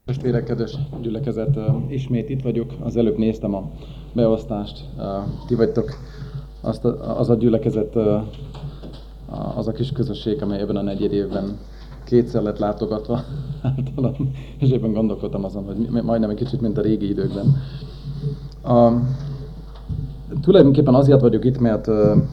Testvérek, kedves gyülekezet, ismét itt vagyok. Az előbb néztem a beosztást. Ti vagytok az a gyülekezet, az a kis közösség, amely ebben a negyed évben kétszer lett látogatva általam, és éppen gondolkodtam azon, hogy majdnem egy kicsit, mint a régi időkben. Tulajdonképpen azért vagyok itt, mert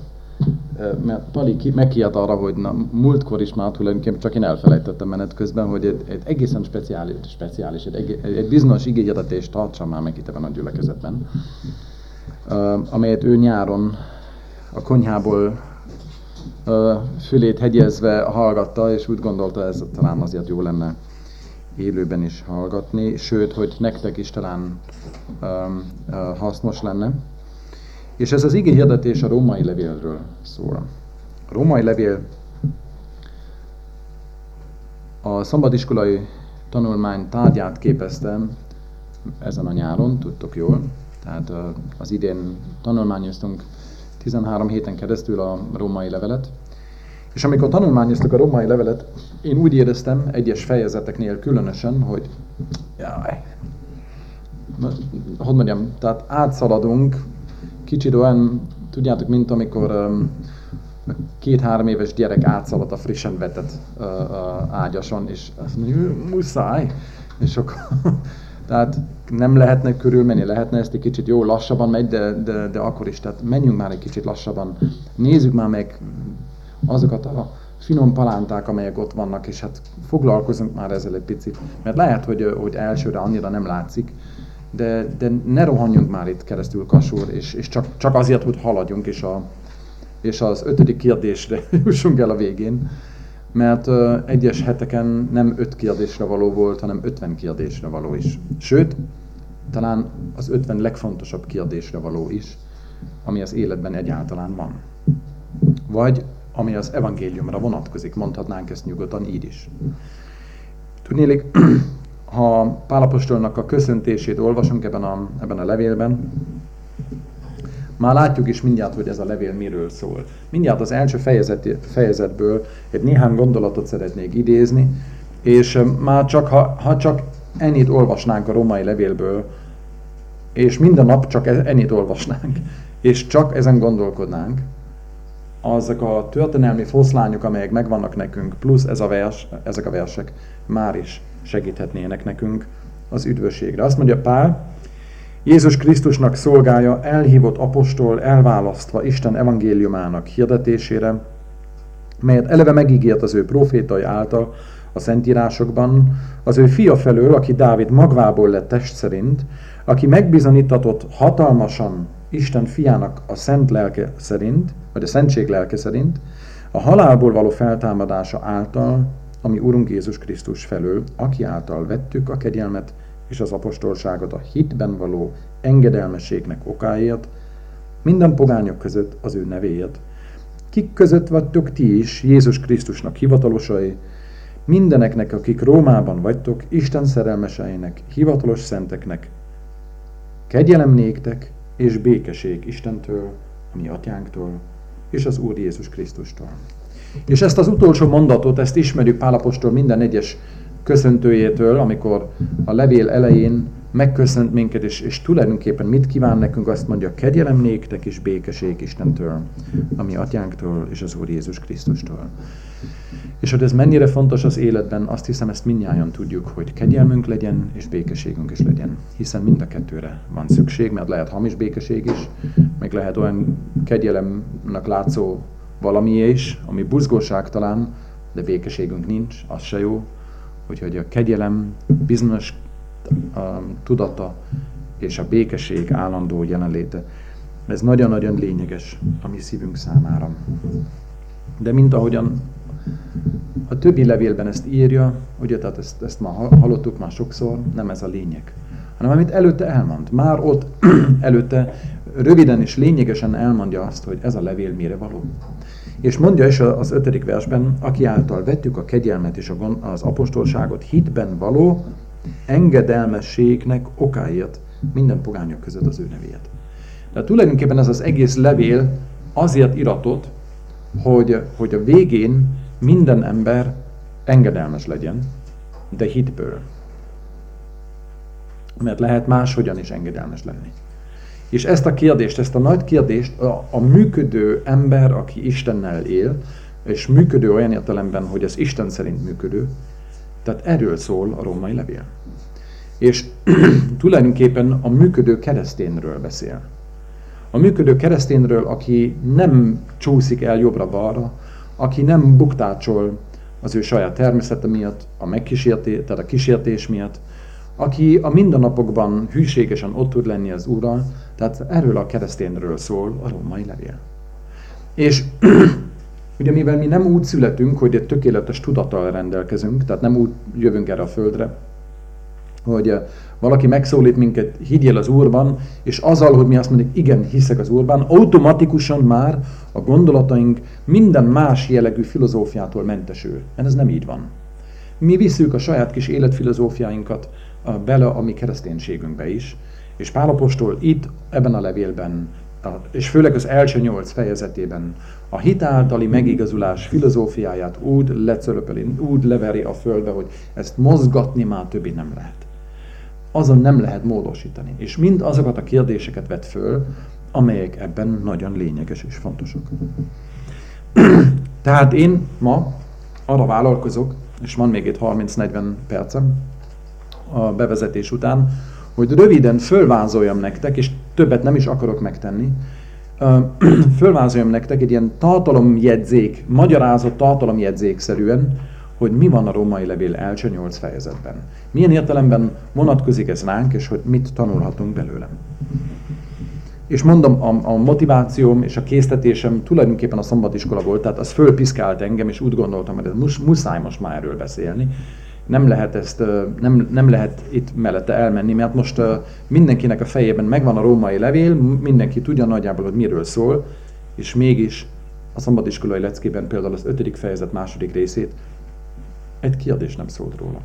Pali megkívánt arra, hogy múltkor is már tulajdonképpen csak én elfelejtettem menet közben, hogy egy egészen speciális, egy bizonyos igényadatést tartsam már meg itt ebben a gyülekezetben, amelyet ő nyáron a konyhából fülét hegyezve hallgatta, és úgy gondolta, ez talán azért jó lenne élőben is hallgatni, sőt, hogy nektek is talán hasznos lenne. És ez az igéhirdetés a római levélről szól. A római levél a szabadiskolai tanulmány tárgyát képezte ezen a nyáron, tudtok jól. Tehát az idén tanulmányoztunk 13 héten keresztül a római levelet. És amikor tanulmányoztuk a római levelet, én úgy éreztem egyes fejezeteknél különösen, hogy hogy mondjam, tehát átszaladunk, kicsit olyan, tudjátok, mint amikor 2-3 éves gyerek átszalad a frissen vetett ágyason, és azt mondja, muszáj, és akkor, tehát nem lehetne körülmenni, lehetne ezt egy kicsit jó lassabban megy, de akkor is, tehát menjünk már egy kicsit lassabban, nézzük már meg azokat a finom palánták, amelyek ott vannak, és hát foglalkozunk már ezzel egy picit, mert lehet, hogy elsőre annyira nem látszik, de ne rohanjunk már itt keresztül Kassúr, és csak azért, hogy haladjunk, és az 5. kérdésre jussunk el a végén, mert egyes heteken nem 5 kérdésre való volt, hanem 50 kérdésre való is. Sőt, talán az 50 legfontosabb kérdésre való is, ami az életben egyáltalán van. Vagy ami az evangéliumra vonatkozik, mondhatnánk ezt nyugodtan így is. Tudnélik, ha Pál apostolnak a köszöntését olvasunk ebben a levélben, már látjuk is mindjárt, hogy ez a levél miről szól. Mindjárt az első fejezetből egy néhány gondolatot szeretnék idézni, és már csak, ha csak ennyit olvasnánk a római levélből, és minden nap csak ennyit olvasnánk, és csak ezen gondolkodnánk, azok a történelmi foszlányok, amelyek megvannak nekünk, plusz ezek a versek már is segíthetnének nekünk az üdvösségre. Azt mondja Pál, Jézus Krisztusnak szolgája, elhívott apostol, elválasztva Isten evangéliumának hirdetésére, melyet eleve megígért az ő profétai által a Szentírásokban, az ő fia felől, aki Dávid magvából lett test szerint, aki megbizonyítatott hatalmasan Isten fiának a szent lelke szerint, vagy a szentség lelke szerint, a halálból való feltámadása által, ami Urunk Jézus Krisztus felől, aki által vettük a kegyelmet és az apostolságot a hitben való engedelmességnek okáért, minden pogányok között az ő nevéért. Kik között vagytok ti is Jézus Krisztusnak hivatalosai, mindeneknek, akik Rómában vagytok, Isten szerelmeseinek, hivatalos szenteknek, kegyelem néktek és békesség Istentől, a mi atyánktól, és az Úr Jézus Krisztustól. És ezt az utolsó mondatot, ezt ismerjük Pál apostol minden egyes köszöntőjétől, amikor a levél elején megköszönt minket, és tulajdonképpen mit kíván nekünk, azt mondja, kegyelem néktek és békesség Istentől, a mi atyánktól és az Úr Jézus Krisztustól. És hogy ez mennyire fontos az életben, azt hiszem, ezt mindnyájan tudjuk, hogy kegyelmünk legyen és békességünk is legyen. Hiszen mind a kettőre van szükség, mert lehet hamis békesség is, meg lehet olyan kegyelemnek látszó valami is, ami buzgóságtalan, de békességünk nincs, az se jó. Úgyhogy a kegyelem bizonyos tudata és a békesség állandó jelenléte, ez nagyon-nagyon lényeges a mi szívünk számára. De mint ahogyan a többi levélben ezt írja, ugye, tehát ezt már hallottuk már sokszor, nem ez a lényeg, hanem amit előtte elmond. Már ott előtte röviden és lényegesen elmondja azt, hogy ez a levél mire való. És mondja is az 5. versben, aki által vettük a kegyelmet és az apostolságot hitben való engedelmességnek okáért minden pogányok között az ő nevéért. De tulajdonképpen ez az egész levél azért iratott, hogy a végén minden ember engedelmes legyen, de hitből. mert lehet máshogyan is engedelmes lenni. És ezt a kérdést, ezt a nagy kérdést a működő ember, aki Istennel él, és működő olyan értelemben, hogy ez Isten szerint működő, tehát erről szól a római levél. És tulajdonképpen a működő keresztényről beszél. A működő keresztényről, aki nem csúszik el jobbra-balra, aki nem buktácsol az ő saját természete miatt, tehát a kísértés miatt, aki a mindennapokban hűségesen ott tud lenni az Úrral, tehát erről a keresztényről szól a római levél. És ugye mivel mi nem úgy születünk, hogy egy tökéletes tudattal rendelkezünk, tehát nem úgy jövünk erre a földre, hogy valaki megszólít minket, higgyél az Úrban, és azzal, hogy mi azt mondjuk, igen, hiszek az Úrban, automatikusan már a gondolataink minden más jellegű filozófiától mentesül. Ez nem így van. Mi visszük a saját kis életfilozófiáinkat bele a mi kereszténységünkbe is, és Pál apostol itt, ebben a levélben, és főleg az első 8 fejezetében a hit általi megigazulás filozófiáját úgy lecölöpeli, úgy leveri a földbe, hogy ezt mozgatni már többé nem lehet. Azon nem lehet módosítani. És mind azokat a kérdéseket vet föl, amelyek ebben nagyon lényeges és fontosak. Tehát én ma arra vállalkozok, és van még itt 30-40 percem a bevezetés után, hogy röviden fölvázoljam nektek, és többet nem is akarok megtenni, fölvázoljam nektek egy ilyen tartalomjegyzék, magyarázott tartalomjegyzékszerűen, hogy mi van a római levél első 8 fejezetben. Milyen értelemben vonatkozik ez ránk, és hogy mit tanulhatunk belőle. És mondom, a motivációm és a késztetésem tulajdonképpen a szombatiskola volt, tehát az fölpiszkált engem, és úgy gondoltam, hogy ez muszáj most már erről beszélni. Nem lehet itt mellette elmenni, mert most mindenkinek a fejében megvan a római levél, mindenki tudja nagyjából, hogy miről szól, és mégis a szombatiskolai leckében például az 5. fejezet 2. részét egy kérdés nem szólt róla.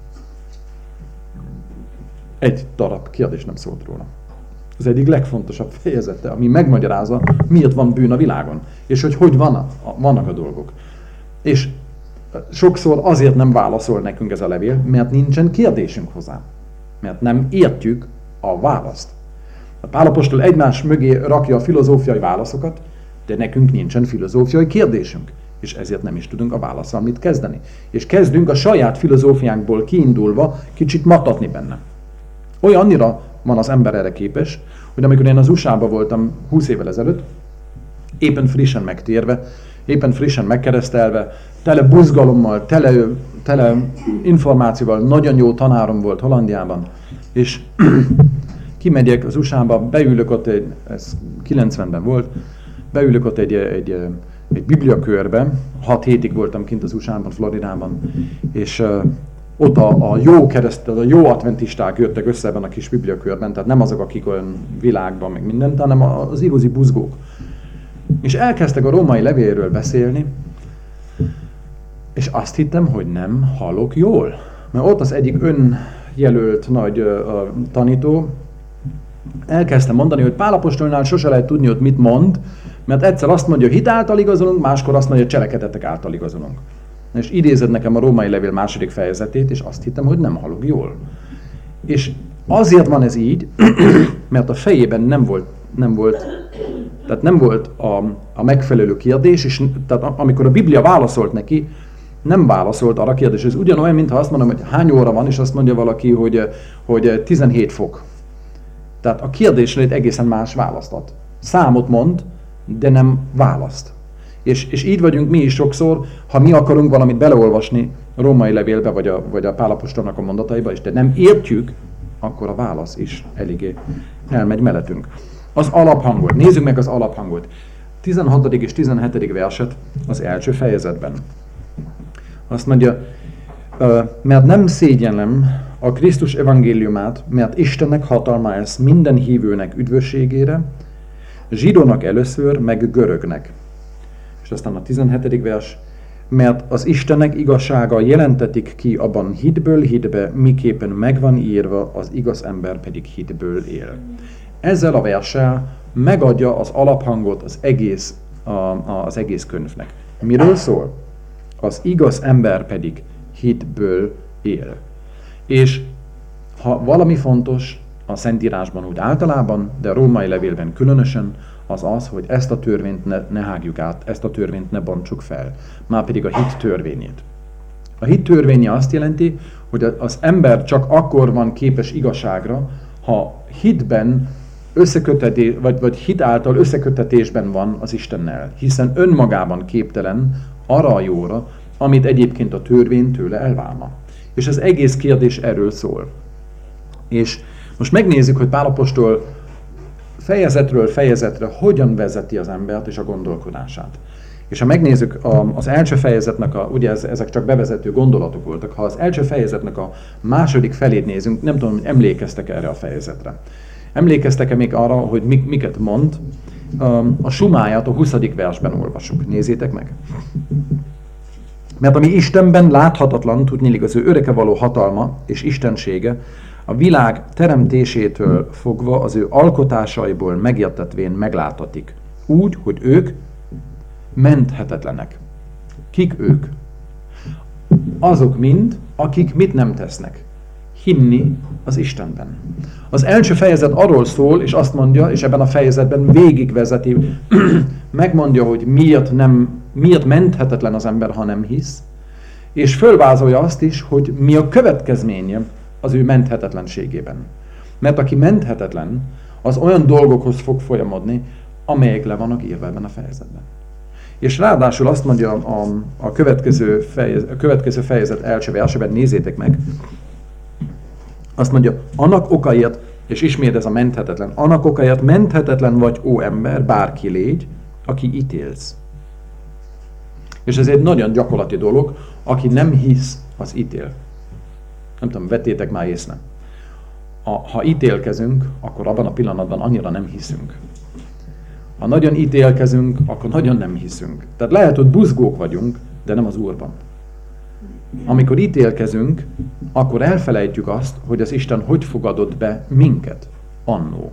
Egy darab kérdés nem szólt róla. Az egyik legfontosabb fejezete, ami megmagyarázza, miért van bűn a világon, és hogy vannak a dolgok. És sokszor azért nem válaszol nekünk ez a levél, mert nincsen kérdésünk hozzá. Mert nem értjük a választ. A Pál apostol egymás mögé rakja a filozófiai válaszokat, de nekünk nincsen filozófiai kérdésünk. És ezért nem is tudunk a válaszsal mit kezdeni. És kezdünk a saját filozófiánkból kiindulva kicsit matatni benne. Olyannyira van az ember erre képes, hogy amikor én az USA-ban voltam 20 évvel ezelőtt, éppen frissen megtérve, éppen frissen megkeresztelve, tele buzgalommal, tele információval, nagyon jó tanárom volt Hollandiában, és kimegyek az USA-ba, beülök ott, ez 90-ben volt, beülök ott egy bibliakörbe, 6 hétig voltam kint az USA-ban, Floridában, és ott a jó adventisták jöttek össze ebben a kis bibliakörben, tehát nem azok, akik olyan világban, meg mindent, hanem az igazi buzgók. És elkezdtek a római levélről beszélni, és azt hittem, hogy nem hallok jól. Mert ott az egyik önjelölt nagy tanító elkezdte mondani, hogy Pál apostolnál sose lehet tudni, hogy mit mond, mert egyszer azt mondja, hogy hit által igazolunk, máskor azt mondja, hogy cselekedetek által igazolunk. És idézed nekem a római levél 2. fejezetét, és azt hittem, hogy nem hallok jól. És azért van ez így, mert a fejében nem volt a megfelelő kérdés, és tehát amikor a Biblia válaszolt neki, nem válaszolt arra a kérdés. Ez ugyanolyan, mintha azt mondom, hogy hány óra van, és azt mondja valaki, hogy 17 fok. Tehát a kérdésre egy egészen más választ ad. Számot mond, de nem választ. És így vagyunk mi is sokszor, ha mi akarunk valamit beleolvasni a római levélbe, vagy a Pál apostolnak a mondataiba, és de nem értjük, akkor a válasz is eléggé elmegy mellettünk. Az alaphangot. Nézzük meg az alaphangot. 16. és 17. verset az első fejezetben. Azt mondja, mert nem szégyenlem a Krisztus evangéliumát, mert Istennek hatalma ez minden hívőnek üdvösségére, zsidónak először, meg görögnek. És aztán a 17. vers, mert az Istennek igazsága jelentetik ki abban hitből hitbe, miképpen megvan írva, az igaz ember pedig hitből él. Ezzel a verssel megadja az alaphangot az egész könyvnek. Miről szól? Az igaz ember pedig hitből él. És Ha valami fontos a Szentírásban úgy általában, de a római levélben különösen, az az, hogy ezt a törvényt ne hágjuk át, ezt a törvényt ne bontsuk fel. Márpedig a hit törvényét. A hit törvénye azt jelenti, hogy az ember csak akkor van képes igazságra, ha hitben vagy hit által összekötetésben van az Istennel, hiszen önmagában képtelen arra a jóra, amit egyébként a törvény tőle elvárna. És az egész kérdés erről szól. És most megnézzük, hogy Pál apostol fejezetről fejezetre hogyan vezeti az embert és a gondolkodását. És ha megnézzük az első fejezetnek, ugye ezek csak bevezető gondolatok voltak, ha az első fejezetnek a második felét nézünk, nem tudom, hogy emlékeztek erre a fejezetre. Emlékeztek-e még arra, hogy miket mond? A sumáját a 20. versben olvasunk. Nézzétek meg! Mert ami Istenben láthatatlan, tudniillik az ő örökkevaló hatalma és istensége, a világ teremtésétől fogva az ő alkotásaiból megértetvén meglátatik. Úgy, hogy ők menthetetlenek. Kik ők? Azok mind, akik mit nem tesznek. Hinni az Istenben. Az első fejezet arról szól, és azt mondja, és ebben a fejezetben végigvezeti, megmondja, hogy miért menthetetlen az ember, ha nem hisz, és fölvázolja azt is, hogy mi a következménye az ő menthetetlenségében. Mert aki menthetetlen, az olyan dolgokhoz fog folyamodni, amelyek le vannak írva ebben a fejezetben. És ráadásul azt mondja a következő fejezet első versében, nézzétek meg, azt mondja, annak okaért, és ismét ez a menthetetlen, annak okaért menthetetlen vagy, ó ember, bárki légy, aki ítélsz. És ez egy nagyon gyakorlati dolog, aki nem hisz, az ítél. Nem tudom, vettétek már észre. Ha ítélkezünk, akkor abban a pillanatban annyira nem hiszünk. Ha nagyon ítélkezünk, akkor nagyon nem hiszünk. Tehát lehet, hogy buzgók vagyunk, de nem az Úrban. Amikor ítélkezünk, akkor elfelejtjük azt, hogy az Isten hogy fogadott be minket annó.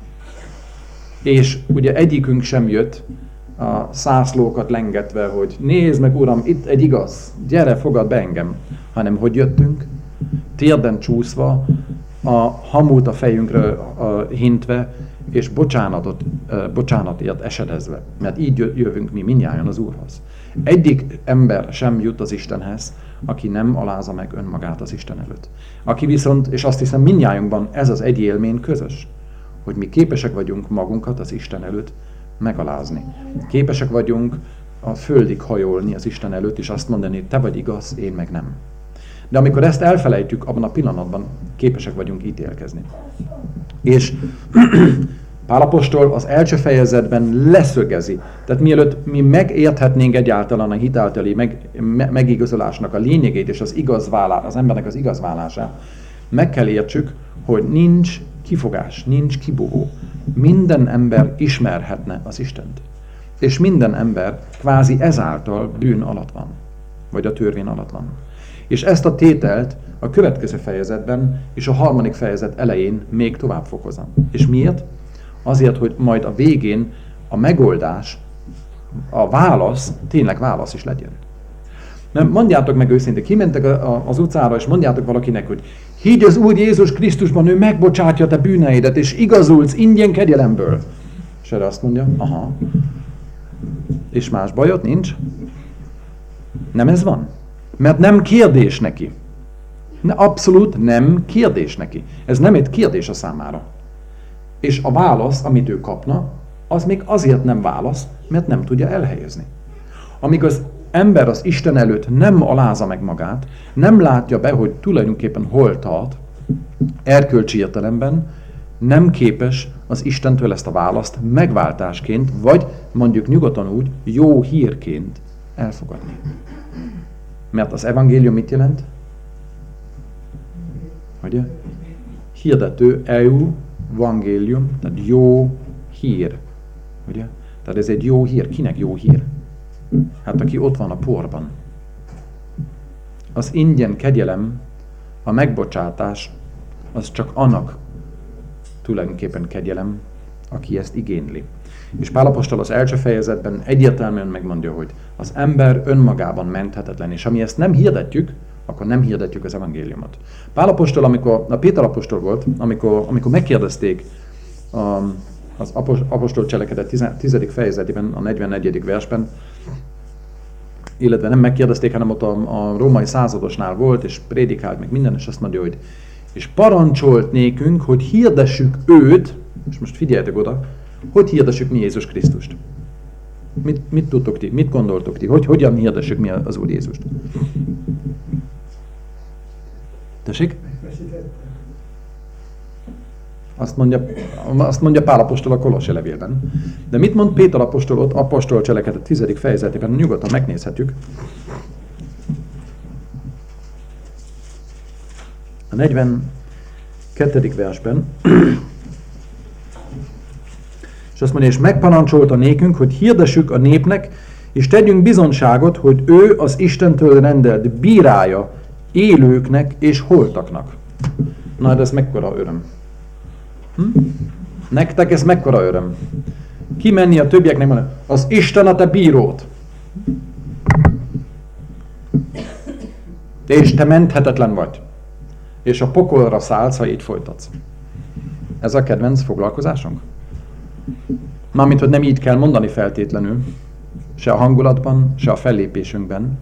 És ugye egyikünk sem jött a szászlókat lengetve, hogy nézd meg, Uram, itt egy igaz, gyere, fogad be engem. Hanem hogy jöttünk, térden csúszva, a hamut a fejünkre hintve, és bocsánatért esedezve. Mert így jövünk mi mindnyájan az Úrhoz. Egyik ember sem jut az Istenhez, aki nem alázza meg önmagát az Isten előtt. Aki viszont, és azt hiszem mindnyájunkban ez az egy élmény közös, hogy mi képesek vagyunk magunkat az Isten előtt megalázni. Képesek vagyunk a földig hajolni az Isten előtt, és azt mondani, te vagy igaz, én meg nem. De amikor ezt elfelejtjük, abban a pillanatban képesek vagyunk ítélkezni. És Pál apostol az első fejezetben leszögezi. Tehát mielőtt mi megérthetnénk egyáltalán a hitáltali megigazolásnak a lényegét és az embernek az igazválását, meg kell értsük, hogy nincs kifogás, nincs kibúvó. Minden ember ismerhetne az Istent. És minden ember kvázi ezáltal bűn alatt van, vagy a törvény alatt van. És ezt a tételt a következő fejezetben és a harmadik fejezet elején még tovább fokozza. És miért? Azért, hogy majd a végén a megoldás, a válasz, tényleg válasz is legyen. Mert mondjátok meg őszintén, kimentek az utcára, és mondjátok valakinek, hogy higgy az Úr Jézus Krisztusban, ő megbocsátja te bűneidet, és igazulsz ingyen kegyelemből. És erre azt mondja, aha. És más bajod nincs? Nem ez van? Mert nem kérdés neki. Abszolút nem kérdés neki. Ez nem egy kérdés a számára. És a válasz, amit ő kapna, az még azért nem válasz, mert nem tudja elhelyezni. Amíg az ember az Isten előtt nem alázza meg magát, nem látja be, hogy tulajdonképpen hol tart, erkölcsi értelemben, nem képes az Istentől ezt a választ megváltásként, vagy mondjuk nyugodtan úgy, jó hírként elfogadni. Mert az evangélium mit jelent? Ugye? Hirdető, evangélium, tehát jó hír. Ugye? Tehát ez egy jó hír. Kinek jó hír? Hát aki ott van a porban. Az ingyen kegyelem, a megbocsátás, az csak annak tulajdonképpen kegyelem, aki ezt igényli. És Pál apostol az első fejezetben egyértelműen megmondja, hogy az ember önmagában menthetetlen, és ami ezt nem hirdetjük, akkor nem hirdetjük az evangéliumot. Pál apostol, Péter apostol volt, amikor megkérdezték az apostol cselekedet 10. fejezetében, a 44. versben, illetve nem megkérdezték, hanem ott a római századosnál volt, és prédikált meg minden, és azt mondja, hogy és parancsolt nékünk, hogy hirdessük őt, és most figyeljetek oda, hogy hirdessük mi Jézus Krisztust. Mit tudtok ti? Mit gondoltok ti? Hogyan hirdessük mi az Úr Jézust? Tessék? Azt mondja Pál apostol a Kolossi levélben. De mit mond Péter apostol ott, apostol cselekedet 10. fejezetében? Nyugodtan megnézhetjük. A 42. versben. És azt mondja, és megparancsolta nékünk, hogy hirdessük a népnek, és tegyünk bizonyságot, hogy ő az Istentől rendelt bírája élőknek és holtaknak. Na, de ez mekkora öröm. Nektek ez mekkora öröm. Kimenni a többieknek mondani, az Isten a te bíród. És te menthetetlen vagy. És a pokolra szállsz, ha így folytatsz. Ez a kedvenc foglalkozásunk? Mármint, hogy nem így kell mondani feltétlenül, se a hangulatban, se a fellépésünkben,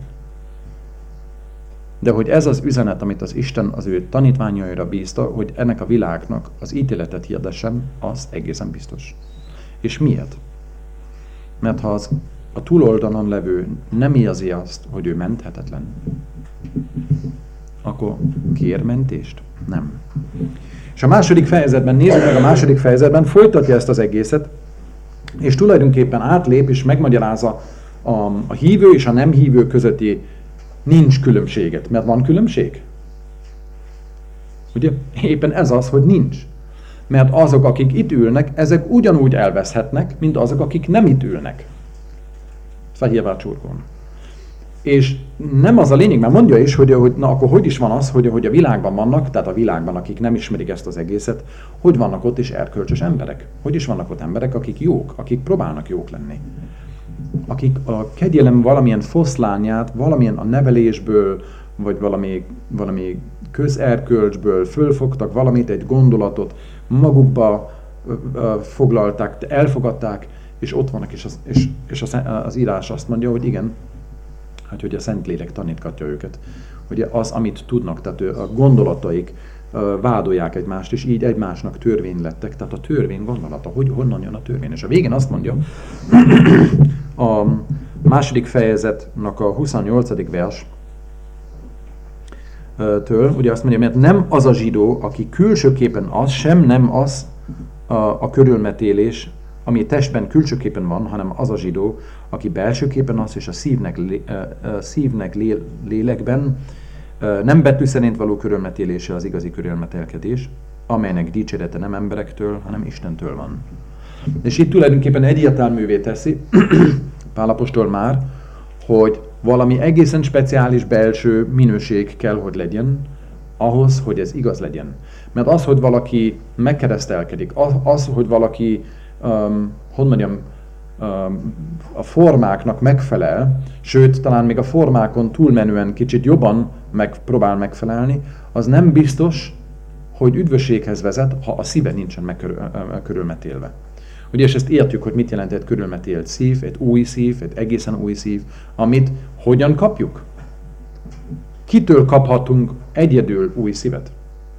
de hogy ez az üzenet, amit az Isten az ő tanítványaira bízta, hogy ennek a világnak az ítéletet hirdessen, az egészen biztos. És miért? Mert ha az a túloldalon levő nem érzi azt, hogy ő menthetetlen, akkor kér mentést? Nem. És a második fejezetben, nézzük meg a második fejezetben, folytatja ezt az egészet, és tulajdonképpen átlép és megmagyarázza a hívő és a nem hívő közötti nincs különbséget. Mert van különbség? Ugye? Éppen ez az, hogy nincs. Mert azok, akik itt ülnek, ezek ugyanúgy elveszhetnek, mint azok, akik nem itt ülnek. Fehérvárcsurkon. És nem az a lényeg, mert mondja is, hogy na akkor hogy is van az, hogy a világban vannak, tehát a világban, akik nem ismerik ezt az egészet, hogy vannak ott is erkölcsös emberek? Hogy is vannak ott emberek, akik jók, akik próbálnak jók lenni? Akik a kegyelem valamilyen foszlányát, valamilyen a nevelésből, vagy valami közerkölcsből fölfogtak valamit, egy gondolatot, magukba foglalták, elfogadták, és ott vannak, és az írás azt mondja, hogy igen, hogy a Szentlélek tanítgatja őket. Hogy az, amit tudnak, tehát a gondolataik vádolják egymást, és így egymásnak törvény lettek. Tehát a törvény gondolata, hogy honnan jön a törvény. És a végén azt mondja, a második fejezetnek a 28. vers től, ugye azt mondja, mert nem az a zsidó, aki külsőképpen az, sem nem az a körülmetélés, ami testben külsőképpen van, hanem az a zsidó, aki belsőképpen az, és a szívnek lélekben nem betű szerint való körülmetélése az igazi körülmetélkedés, amelynek dicsérete nem emberektől, hanem Istentől van. És itt tulajdonképpen egyértelművé teszi Pál apostol már, hogy valami egészen speciális belső minőség kell, hogy legyen, ahhoz, hogy ez igaz legyen. Mert az, hogy valaki megkeresztelkedik, az, hogy valaki a formáknak megfelel, sőt, talán még a formákon túlmenően kicsit jobban próbál megfelelni, az nem biztos, hogy üdvösséghez vezet, ha a szíve nincsen körülmetélve. Ugye, és ezt értjük, hogy mit jelent egy körülmetélt szív, egy új szív, egy egészen új szív, amit hogyan kapjuk? Kitől kaphatunk egyedül új szívet?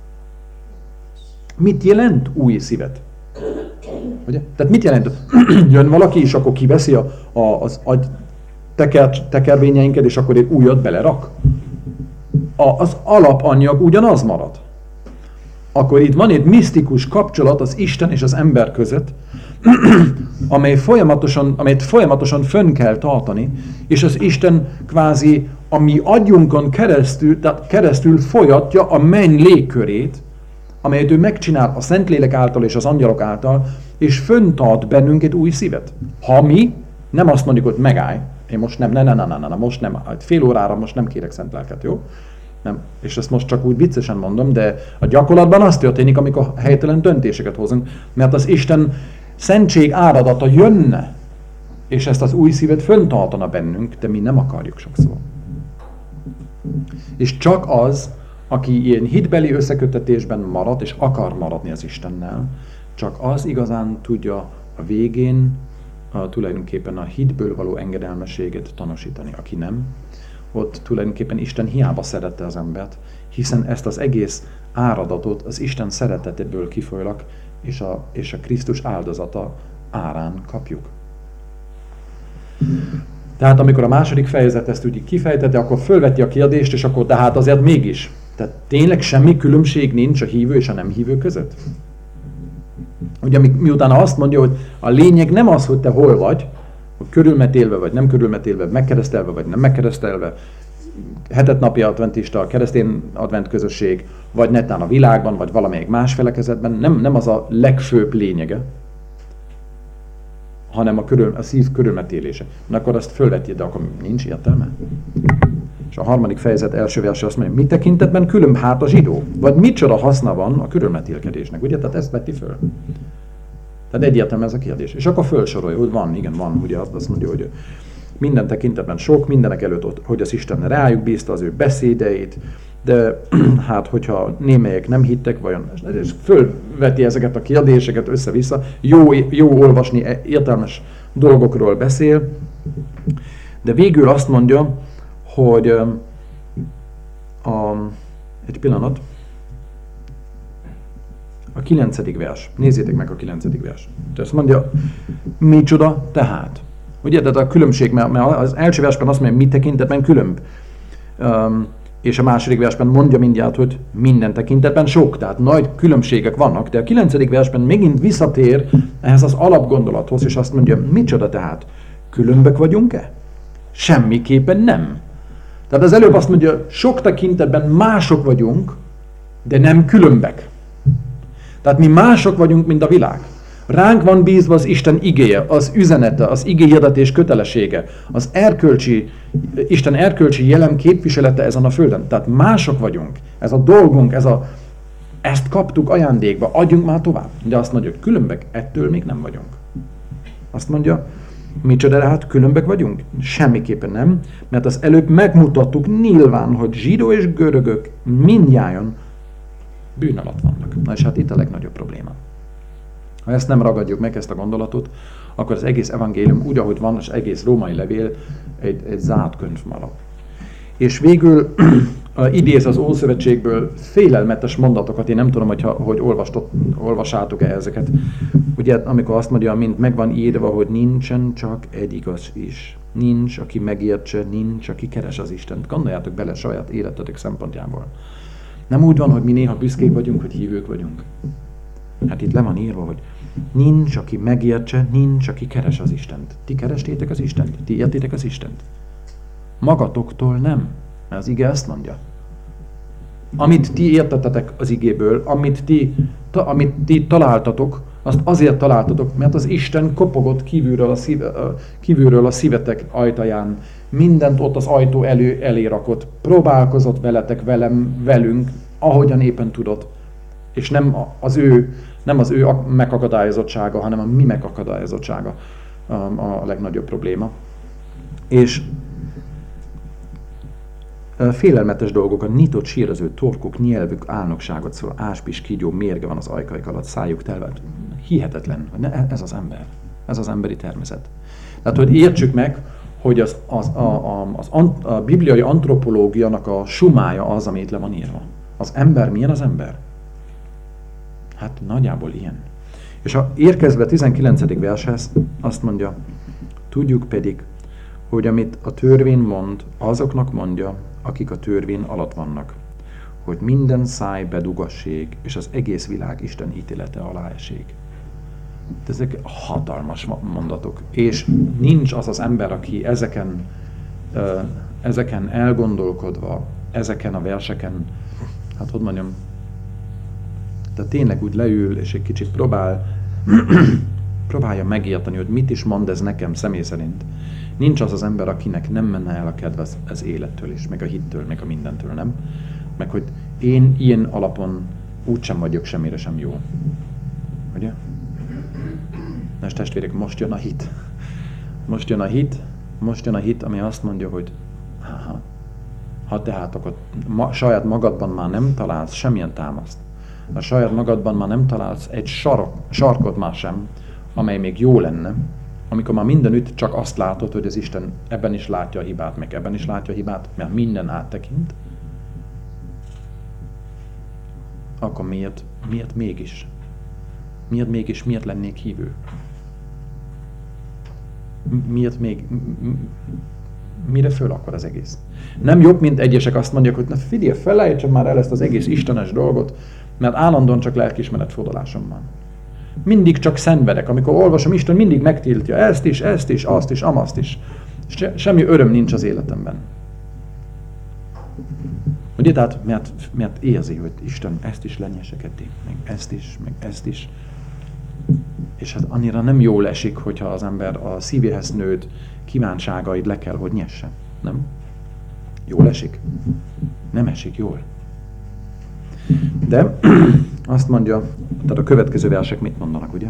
Mit jelent új szívet? Ugye? Tehát mit jelent? Jön valaki, és akkor kiveszi az agy tekervényeinket, és akkor egy újat belerak? Az alapanyag ugyanaz marad. Akkor itt van egy misztikus kapcsolat az Isten és az ember között, amelyet folyamatosan fönn kell tartani, és az Isten kvázi a mi agyunkon keresztül folyatja a menny légkörét, amelyet ő megcsinál a Szentlélek által és az angyalok által, és föntart bennünk egy új szívet. Ha mi nem azt mondjuk, hogy megállj, én most nem, most nem, fél órára most nem kérek szent lelket, jó? Nem. És ezt most csak úgy viccesen mondom, de a gyakorlatban az történik, amikor helytelen döntéseket hozunk, mert az Isten szentség áradata jönne, és ezt az új szívet föntartana bennünk, de mi nem akarjuk sokszor. És csak az, aki ilyen hitbeli összeköttetésben marad, és akar maradni az Istennel, csak az igazán tudja a végén tulajdonképpen a hitből való engedelmességet tanúsítani. Aki nem, ott tulajdonképpen Isten hiába szerette az embert, hiszen ezt az egész áradatot az Isten szeretetéből kifolyólag és a Krisztus áldozata árán kapjuk. Tehát amikor a második fejezet ezt úgy kifejtette, akkor fölveti a kérdést, és akkor de hát azért mégis. Tehát tényleg semmi különbség nincs a hívő és a nem hívő között? Ugye miután azt mondja, hogy a lényeg nem az, hogy te hol vagy, hogy körülmetélve vagy nem körülmetélve, megkeresztelve vagy nem megkeresztelve, hetetnapi adventista, keresztény advent közösség, vagy netán a világban, vagy valamelyik más felekezetben, nem az a legfőbb lényege, hanem a szív körülmetélése. Na akkor azt fölveti, de akkor nincs értelme. És a harmadik fejezet első verse azt mondja, mi tekintetben különb hát a zsidó? Vagy micsoda haszna van a körülmetélkedésnek? Ugye? Tehát ezt veti föl. Tehát egyértelmű ez a kérdés. És akkor fölsorolja, hogy van, ugye azt mondja, hogy minden tekintetben sok, mindenek előtt, hogy az Isten rájuk bízta az ő beszédeit, de hát, hogyha némelyek nem hittek, vajon, és fölveti ezeket a kérdéseket össze-vissza, jó olvasni, értelmes dolgokról beszél, de végül azt mondja, hogy egy pillanat, a 9. vers, nézzétek meg a 9. vers. Tehát azt mondja, micsoda tehát? Ugye, tehát a különbség, mert az első versben azt mondja, mi tekintetben különb. És a második versben mondja mindjárt, hogy minden tekintetben sok, tehát nagy különbségek vannak, de a 9. versben megint visszatér ehhez az alapgondolathoz, és azt mondja, micsoda tehát? Különbek vagyunk-e? Semmiképpen nem. Tehát az előbb azt mondja, sok tekintetben mások vagyunk, de nem különbek. Tehát mi mások vagyunk, mint a világ. Ránk van bízva az Isten igéje, az üzenete, az igéhirdetés kötelessége, az Isten erkölcsi jelen képviselete ezen a földön. Tehát mások vagyunk. Ez a dolgunk, ezt kaptuk ajándékba, adjunk már tovább. De azt mondja, hogy különbek, ettől még nem vagyunk. Azt mondja, micsoda hát különbek vagyunk? Semmiképpen nem, mert az előbb megmutattuk nyilván, hogy zsidó és görögök mindnyájan bűn alatt vannak. Na és hát itt a legnagyobb probléma. Ha ezt nem ragadjuk meg, ezt a gondolatot, akkor az egész evangélium úgy, ahogy van, az egész római levél egy zárt könyv marad. És végül idéz az Ószövetségből félelmetes mondatokat, én nem tudom, hogy olvassátok-e ezeket. Ugye, amikor azt mondja, mint megvan írva, hogy nincsen csak egy igaz is. Nincs, aki megértse, nincs, aki keres az Istent. Gondoljátok bele saját életetek szempontjából. Nem úgy van, hogy mi néha büszkék vagyunk, hogy hívők vagyunk. Hát itt le van írva, hogy nincs, aki megértse, nincs, aki keres az Istent. Ti kerestétek az Istent? Ti értitek az Istent? Magatoktól nem, mert az ige ezt mondja. Amit ti értettetek az igéből, amit ti találtatok, azt azért találtatok, mert az Isten kopogott kívülről a szívetek ajtaján. Mindent ott az ajtó elé rakott, próbálkozott velünk, ahogyan éppen tudott. És nem az ő megakadályozottsága, hanem a mi megakadályozottsága a legnagyobb probléma. És félelmetes dolgok, a nyitott síröző torkuk, nyelvük, álnokságot szól, áspis, kígyó, mérge van az ajkaik alatt, szájuk telve. Hihetetlen. Ez az ember. Ez az emberi természet. Tehát, hogy értsük meg, hogy a bibliai antropológiának a sumája az, amit le van írva. Az ember milyen az ember? Hát nagyjából ilyen. És érkezve 19. vershez azt mondja, tudjuk pedig, hogy amit a törvény mond, azoknak mondja, akik a törvény alatt vannak, hogy minden száj bedugassék, és az egész világ Isten ítélete alá esik. Ezek hatalmas mondatok. És nincs az az ember, aki ezeken elgondolkodva, ezeken a verseken, hát hogy mondjam, tehát tényleg úgy leül, és egy kicsit próbálja megérteni, hogy mit is mond ez nekem személy szerint. Nincs az az ember, akinek nem menne el a kedve az élettől is, meg a hittől, meg a mindentől, nem? Meg hogy én ilyen alapon úgysem vagyok semmire sem jó. Ugye? Na és testvérek, most jön a hit. Most jön a hit, ami azt mondja, hogy Ha tehát akkor saját magadban már nem találsz semmilyen támaszt, ha saját magadban már nem találsz egy sarkot már sem, amely még jó lenne, amikor már mindenütt csak azt látod, hogy az Isten ebben is látja a hibát, meg ebben is látja a hibát, mert minden áttekint, akkor miért mégis? Miért lennék hívő? Mire föl akkor az egész? Nem jobb, mint egyesek azt mondják, hogy na figyelj, felejtsem már el ezt az egész istenes dolgot, mert állandóan csak lelkiismeret fordulásom van. Mindig csak szenvedek, amikor olvasom, Isten mindig megtiltja ezt is, azt is, amazt is. Semmi öröm nincs az életemben. Ugye, tehát, mert érzi, hogy Isten ezt is lenyesegeti, meg ezt is. És hát annyira nem jól esik, hogyha az ember a szívéhez nőtt kívánságait le kell, hogy nyessen. Nem? Jól esik? Nem esik jól. De azt mondja, tehát a következő versek mit mondanak, ugye?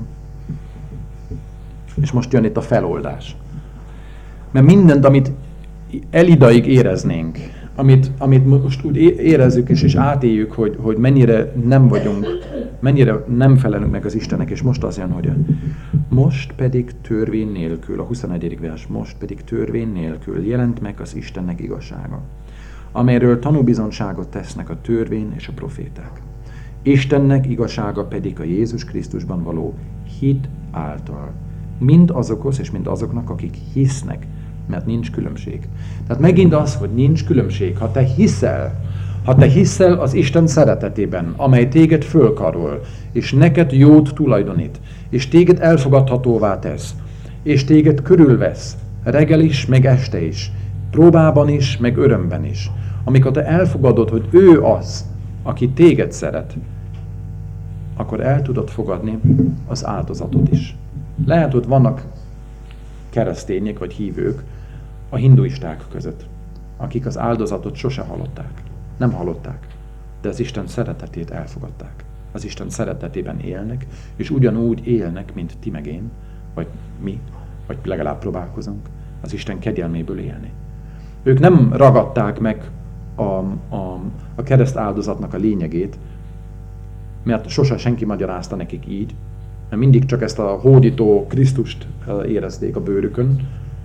És most jön itt a feloldás. Mert mindent, amit elidaig éreznénk, amit most úgy érezzük és átéljük, hogy mennyire nem vagyunk, mennyire nem felelünk meg az Istennek, és most az jön, hogy most pedig törvény nélkül, a 21. vers, most pedig törvény nélkül jelent meg az Istennek igazsága, amelyről tanúbizonyságot tesznek a törvény és a proféták. Istennek igazsága pedig a Jézus Krisztusban való hit által. Mind azokhoz és mind azoknak, akik hisznek, mert nincs különbség. Tehát megint az, hogy nincs különbség. Ha te hiszel az Isten szeretetében, amely téged fölkarol, és neked jót tulajdonít, és téged elfogadhatóvá tesz, és téged körülvesz, reggel is, meg este is, próbában is, meg örömben is. Amikor te elfogadod, hogy ő az, aki téged szeret, akkor el tudod fogadni az áldozatot is. Lehet, hogy vannak keresztények vagy hívők a hinduisták között, akik az áldozatot sose hallották. Nem hallották, de az Isten szeretetét elfogadták. Az Isten szeretetében élnek, és ugyanúgy élnek, mint ti meg én, vagy mi, vagy legalább próbálkozunk, az Isten kegyelméből élni. Ők nem ragadták meg a kereszt áldozatnak a lényegét, mert sose senki magyarázta nekik így, mert mindig csak ezt a hódító Krisztust érezték a bőrükön,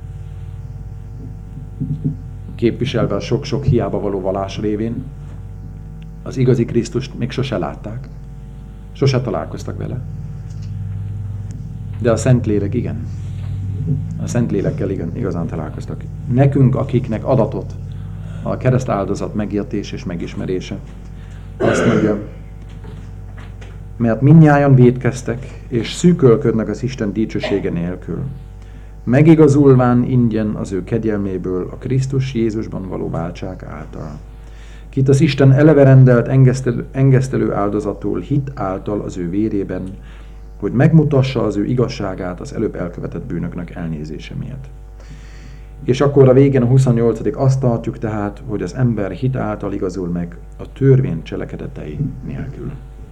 képviselve a sok-sok hiába való vallás révén. Az igazi Krisztust még sose látták, sose találkoztak vele. De a Szentlélek igen. A Szentlélekkel igazán találkoztak. Nekünk, akiknek adatot a keresztáldozat megértés és megismerése, azt mondja, mert mindnyájan vétkeztek, és szűkölködnek az Isten dicsősége nélkül, megigazulván ingyen az ő kegyelméből a Krisztus Jézusban való váltság által. Kit az Isten eleve rendelt engesztelő áldozatul hit által az ő vérében, hogy megmutassa az ő igazságát az előbb elkövetett bűnöknek elnézése miatt. És akkor a végén a 28. azt tartjuk tehát, hogy az ember hit által igazul meg a törvény cselekedetei nélkül.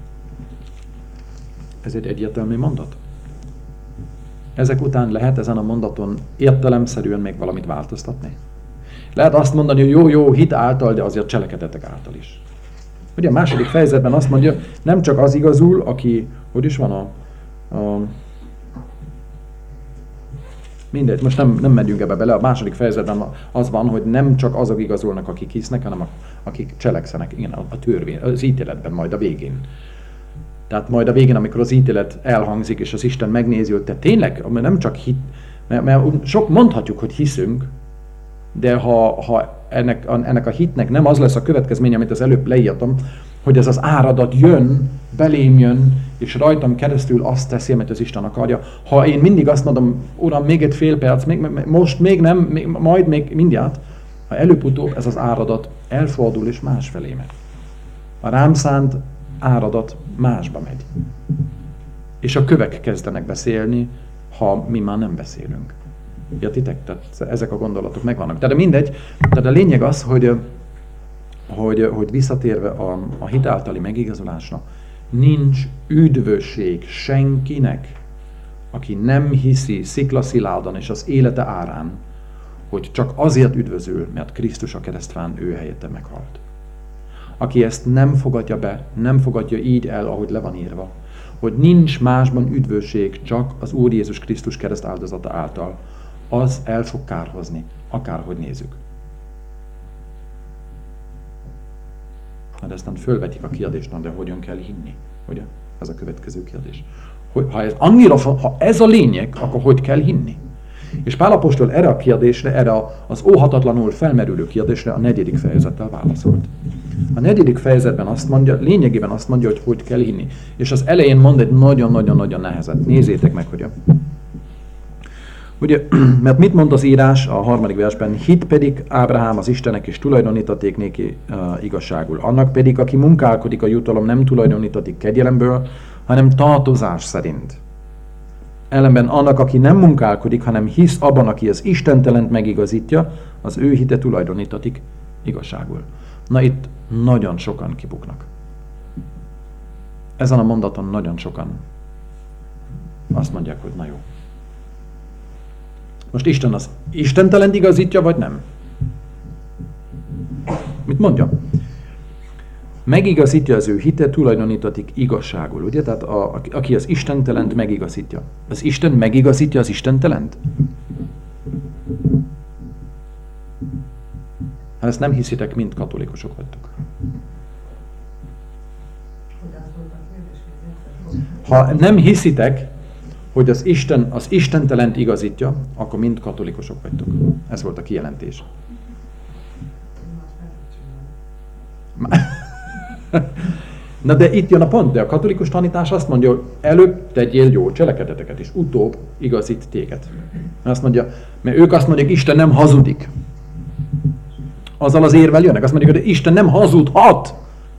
Ez egy egyértelmű mondat. Ezek után lehet ezen a mondaton értelemszerűen még valamit változtatni? Lehet azt mondani, hogy jó, hit által, de azért cselekedetek által is. Ugye a második fejezetben azt mondja, nem csak az igazul, aki, hogy is van mindegy, most nem megyünk ebbe bele, a második fejezetben az van, hogy nem csak azok igazolnak, akik hisznek, hanem akik cselekszenek, igen, a törvény, az ítéletben majd a végén. Tehát majd a végén, amikor az ítélet elhangzik, és az Isten megnézi, hogy te tényleg, nem csak hit, mert sok mondhatjuk, hogy hiszünk, de ha ennek a hitnek nem az lesz a következménye, amit az előbb leírtam, hogy ez az áradat jön, belém jön, és rajtam keresztül azt teszi, amit az Isten akarja. Ha én mindig azt mondom, Uram, még egy fél perc, most még nem, majd még mindjárt, ha előbb-utóbb ez az áradat elfordul és másfelé megy. A rám szánt áradat másba megy. És a kövek kezdenek beszélni, ha mi már nem beszélünk. Értitek? Tehát ezek a gondolatok megvannak. Tehát mindegy, tehát a lényeg az, hogy visszatérve a hit általi megigazolásra, nincs üdvösség senkinek, aki nem hiszi sziklaszilárdan és az élete árán, hogy csak azért üdvözül, mert Krisztus a keresztfán ő helyette meghalt. Aki ezt nem fogadja be, nem fogadja így el, ahogy le van írva, hogy nincs másban üdvösség, csak az Úr Jézus Krisztus kereszt áldozata által, az el fog kárhozni, akárhogy nézzük. De aztán fölvetik a kérdést, de hogyan kell hinni? Ugye? Ez a következő kérdés. Ha ez a lényeg, akkor hogy kell hinni? És Pál apostol erre a kérdésre, erre az óhatatlanul felmerülő kérdésre a 4. fejezettel válaszolt. A 4. fejezetben azt mondja, lényegében azt mondja, hogy hogy kell hinni. És az elején mond egy nagyon-nagyon-nagyon nehezet. Nézzétek meg, hogy ugye, mert mit mond az írás a 3. versben? Hit pedig Ábrahám az Istennek is tulajdonítaték néki igazságul. Annak pedig, aki munkálkodik a jutalom, nem tulajdonítatik kegyelemből, hanem tartozás szerint. Ellenben annak, aki nem munkálkodik, hanem hisz abban, aki az istentelent megigazítja, az ő hite tulajdonítatik igazságul. Na itt nagyon sokan kibuknak. Ezen a mondaton nagyon sokan azt mondják, hogy na jó. Most Isten az istentelent igazítja, vagy nem? Mit mondja? Megigazítja az ő hite, tulajdonítatik igazságul. Ugye? Tehát aki az istentelent megigazítja. Az Isten megigazítja az istentelent? Ha ezt nem hiszitek, mind katolikusok vagytok. Ha nem hiszitek, hogy az istentelent igazítja, akkor mind katolikusok vagytok. Ez volt a kijelentés. Na de itt jön a pont, de a katolikus tanítás azt mondja, hogy előbb tegyél jó cselekedeteket, és utóbb igazít téged. Azt mondja, mert ők azt mondják, Isten nem hazudik. Azzal az érvel jönnek, azt mondják, hogy Isten nem hazudhat.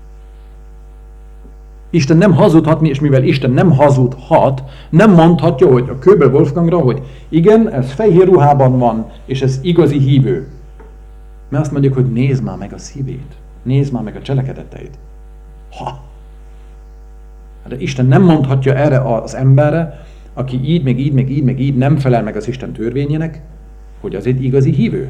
Isten nem hazudhat, és mivel Isten nem hazudhat, nem mondhatja, hogy a Köbel Wolfgangra, hogy igen, ez fehér ruhában van, és ez igazi hívő. Mert azt mondjuk, hogy nézd már meg a szívét, nézd már meg a cselekedeteit. Ha! De Isten nem mondhatja erre az emberre, aki így nem felel meg az Isten törvényének, hogy az egy igazi hívő.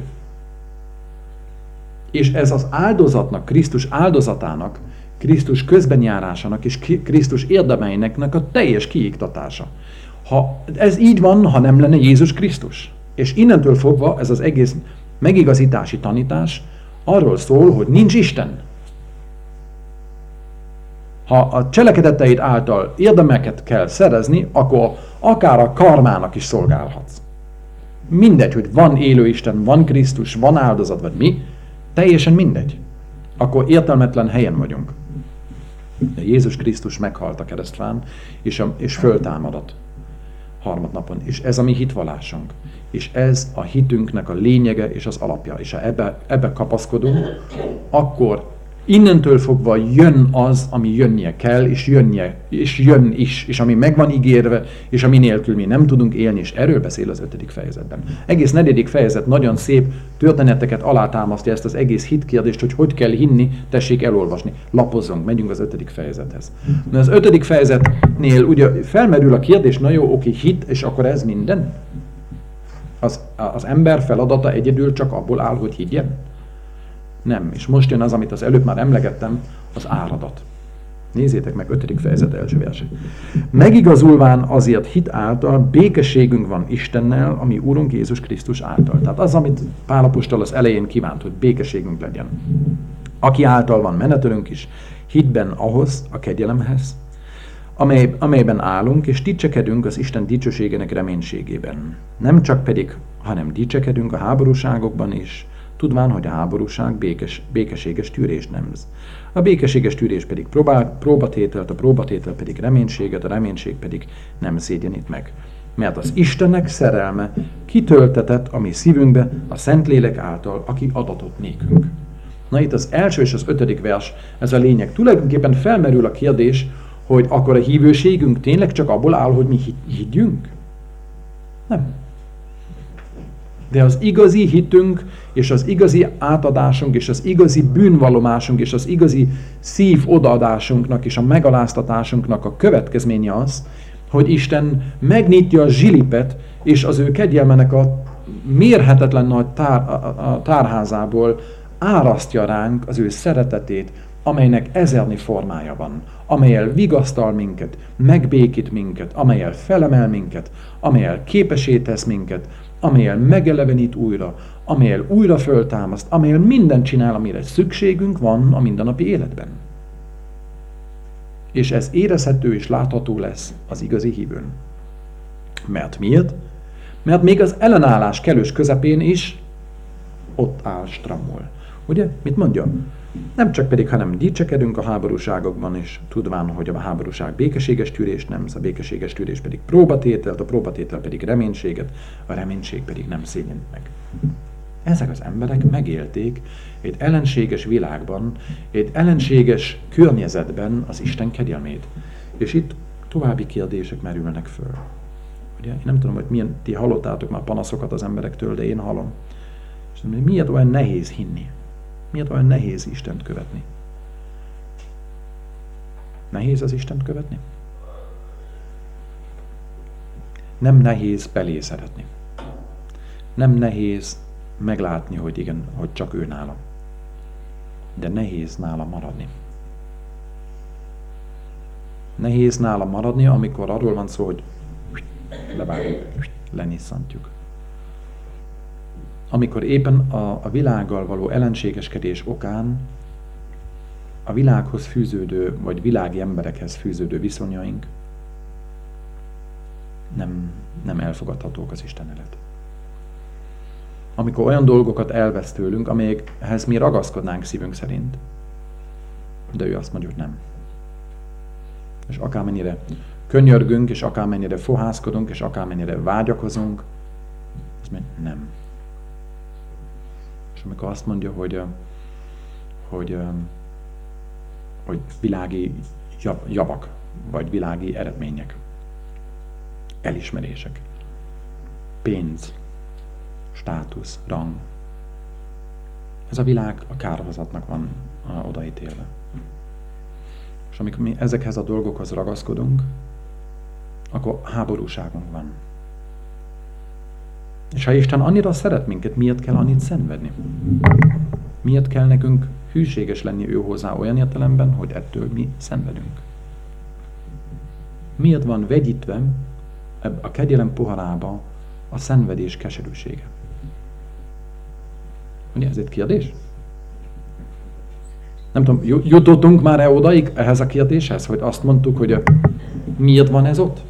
És ez az áldozatnak, Krisztus áldozatának, Krisztus közbenjárásának és Krisztus érdemeinek a teljes kiiktatása. Ha ez így van, ha nem lenne Jézus Krisztus. És innentől fogva ez az egész megigazítási tanítás arról szól, hogy nincs Isten. Ha a cselekedeteid által érdemeket kell szerezni, akkor akár a karmának is szolgálhatsz. Mindegy, hogy van élő Isten, van Krisztus, van áldozat, vagy mi, teljesen mindegy. Akkor értelmetlen helyen vagyunk. De Jézus Krisztus meghalt a keresztfán, és föltámadott harmadnapon. És ez a mi hitvallásunk. És ez a hitünknek a lényege és az alapja. És ha ebbe kapaszkodunk, akkor innentől fogva jön az, ami jönnie kell, és jön is, és ami meg van ígérve, és ami nélkül mi nem tudunk élni, és erről beszél az 5. fejezetben. Egész 4. fejezet nagyon szép történeteket alátámasztja ezt az egész hitkérdést, hogy kell hinni, tessék elolvasni. Lapozzunk, megyünk az 5. fejezethez. De az 5. fejezetnél ugye felmerül a kérdés, na jó, oké, hit, és akkor ez minden? Az ember feladata egyedül csak abból áll, hogy higgyen? Nem. És most jön az, amit az előbb már emlegettem, az áradat. Nézzétek meg 5. fejezet első verse. Megigazulván azért hit által békességünk van Istennel, ami Úrunk Jézus Krisztus által. Tehát az, amit Pál apostol az elején kívánt, hogy békességünk legyen. Aki által van menetelünk is, hitben ahhoz, a kegyelemhez, amelyben állunk, és dicsekedünk az Isten dicsőségének reménységében. Nem csak pedig, hanem dicsekedünk a háborúságokban is, tudván, hogy a háborúság békeséges tűrést nemz. A békeséges tűrés pedig próbatételt, a próbatétel pedig reménységet, a reménység pedig nem szégyenít meg. Mert az Istennek szerelme kitöltetett a mi szívünkbe a Szentlélek által, aki adatott nékünk. Na itt az első és az 5. vers, ez a lényeg. Tulajdonképpen felmerül a kérdés, hogy akkor a hívőségünk tényleg csak abból áll, hogy mi higgyünk? Nem. De az igazi hitünk, és az igazi átadásunk, és az igazi bűnvallomásunk, és az igazi szív odaadásunknak, és a megaláztatásunknak a következménye az, hogy Isten megnyitja a zsilipet, és az ő kegyelmének a mérhetetlen nagy tárházából árasztja ránk az ő szeretetét, amelynek ezernyi formája van, amellyel vigasztal minket, megbékít minket, amellyel felemel minket, amellyel képessé tesz minket, amellyel megelevenít újra, amellyel újra föltámaszt, amellyel mindent csinál, amire szükségünk van a mindennapi életben. És ez érezhető és látható lesz az igazi hívőn. Mert miért? Mert még az ellenállás kellős közepén is ott áll strammul. Ugye? Mit mondja? Nem csak pedig, hanem dicsekedünk a háborúságokban is, tudván, hogy a háborúság békeséges tűrést nem, a békeséges tűrés pedig próbatételt, a próbatétel pedig reménységet, a reménység pedig nem szégyent meg. Ezek az emberek megélték egy ellenséges világban, egy ellenséges környezetben az Isten kegyelmét. És itt további kérdések merülnek föl. Ugye? Én nem tudom, hogy milyen, ti hallottátok már panaszokat az emberektől, de én hallom. És miért olyan nehéz hinni? Miért olyan nehéz Istent követni? Nehéz az Istent követni? Nem nehéz belé szeretni. Nem nehéz meglátni, hogy igen, hogy csak ő nála. De nehéz nála maradni. Nehéz nála maradni, amikor arról van szó, hogy levágjuk, lenyisszantjuk. Amikor éppen a világgal való ellenségeskedés okán a világhoz fűződő, vagy világi emberekhez fűződő viszonyaink nem elfogadhatók az Isten előtt. Amikor olyan dolgokat elvesz tőlünk, amelyekhez mi ragaszkodnánk szívünk szerint, de ő azt mondja, hogy nem. És akármennyire könyörgünk, és akármennyire fohászkodunk, és akármennyire vágyakozunk, az mondja, nem. És amikor azt mondja, hogy világi javak, vagy világi eredmények, elismerések, pénz, státusz, rang. Ez a világ a kárhozatnak van odaítélve. És amikor mi ezekhez a dolgokhoz ragaszkodunk, akkor háborúságunk van. És ha Isten annyira szeret minket, miért kell annyit szenvedni? Miért kell nekünk hűséges lenni ő hozzá olyan értelemben, hogy ettől mi szenvedünk? Miért van vegyítve a kegyelem poharába a szenvedés keserűsége? Ugye ez egy kérdés? Nem tudom, jutottunk már odaig ehhez a kérdéshez, hogy azt mondtuk, hogy miért van ez ott?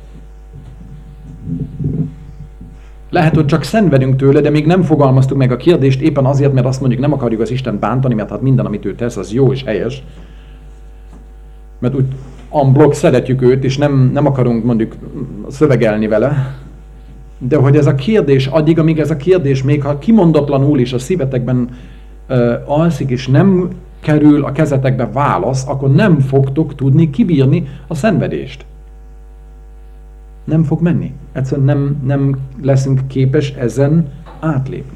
Lehet, hogy csak szenvedünk tőle, de még nem fogalmaztuk meg a kérdést éppen azért, mert azt mondjuk nem akarjuk az Istent bántani, mert hát minden, amit ő tesz, az jó és helyes. Mert úgy en bloc szeretjük őt, és nem akarunk mondjuk szövegelni vele. De hogy ez a kérdés, addig, amíg ez a kérdés, még ha kimondatlanul is a szívetekben alszik, és nem kerül a kezetekbe válasz, akkor nem fogtok tudni kibírni a szenvedést. Nem fog menni. Egyszerűen nem leszünk képes ezen átlépni.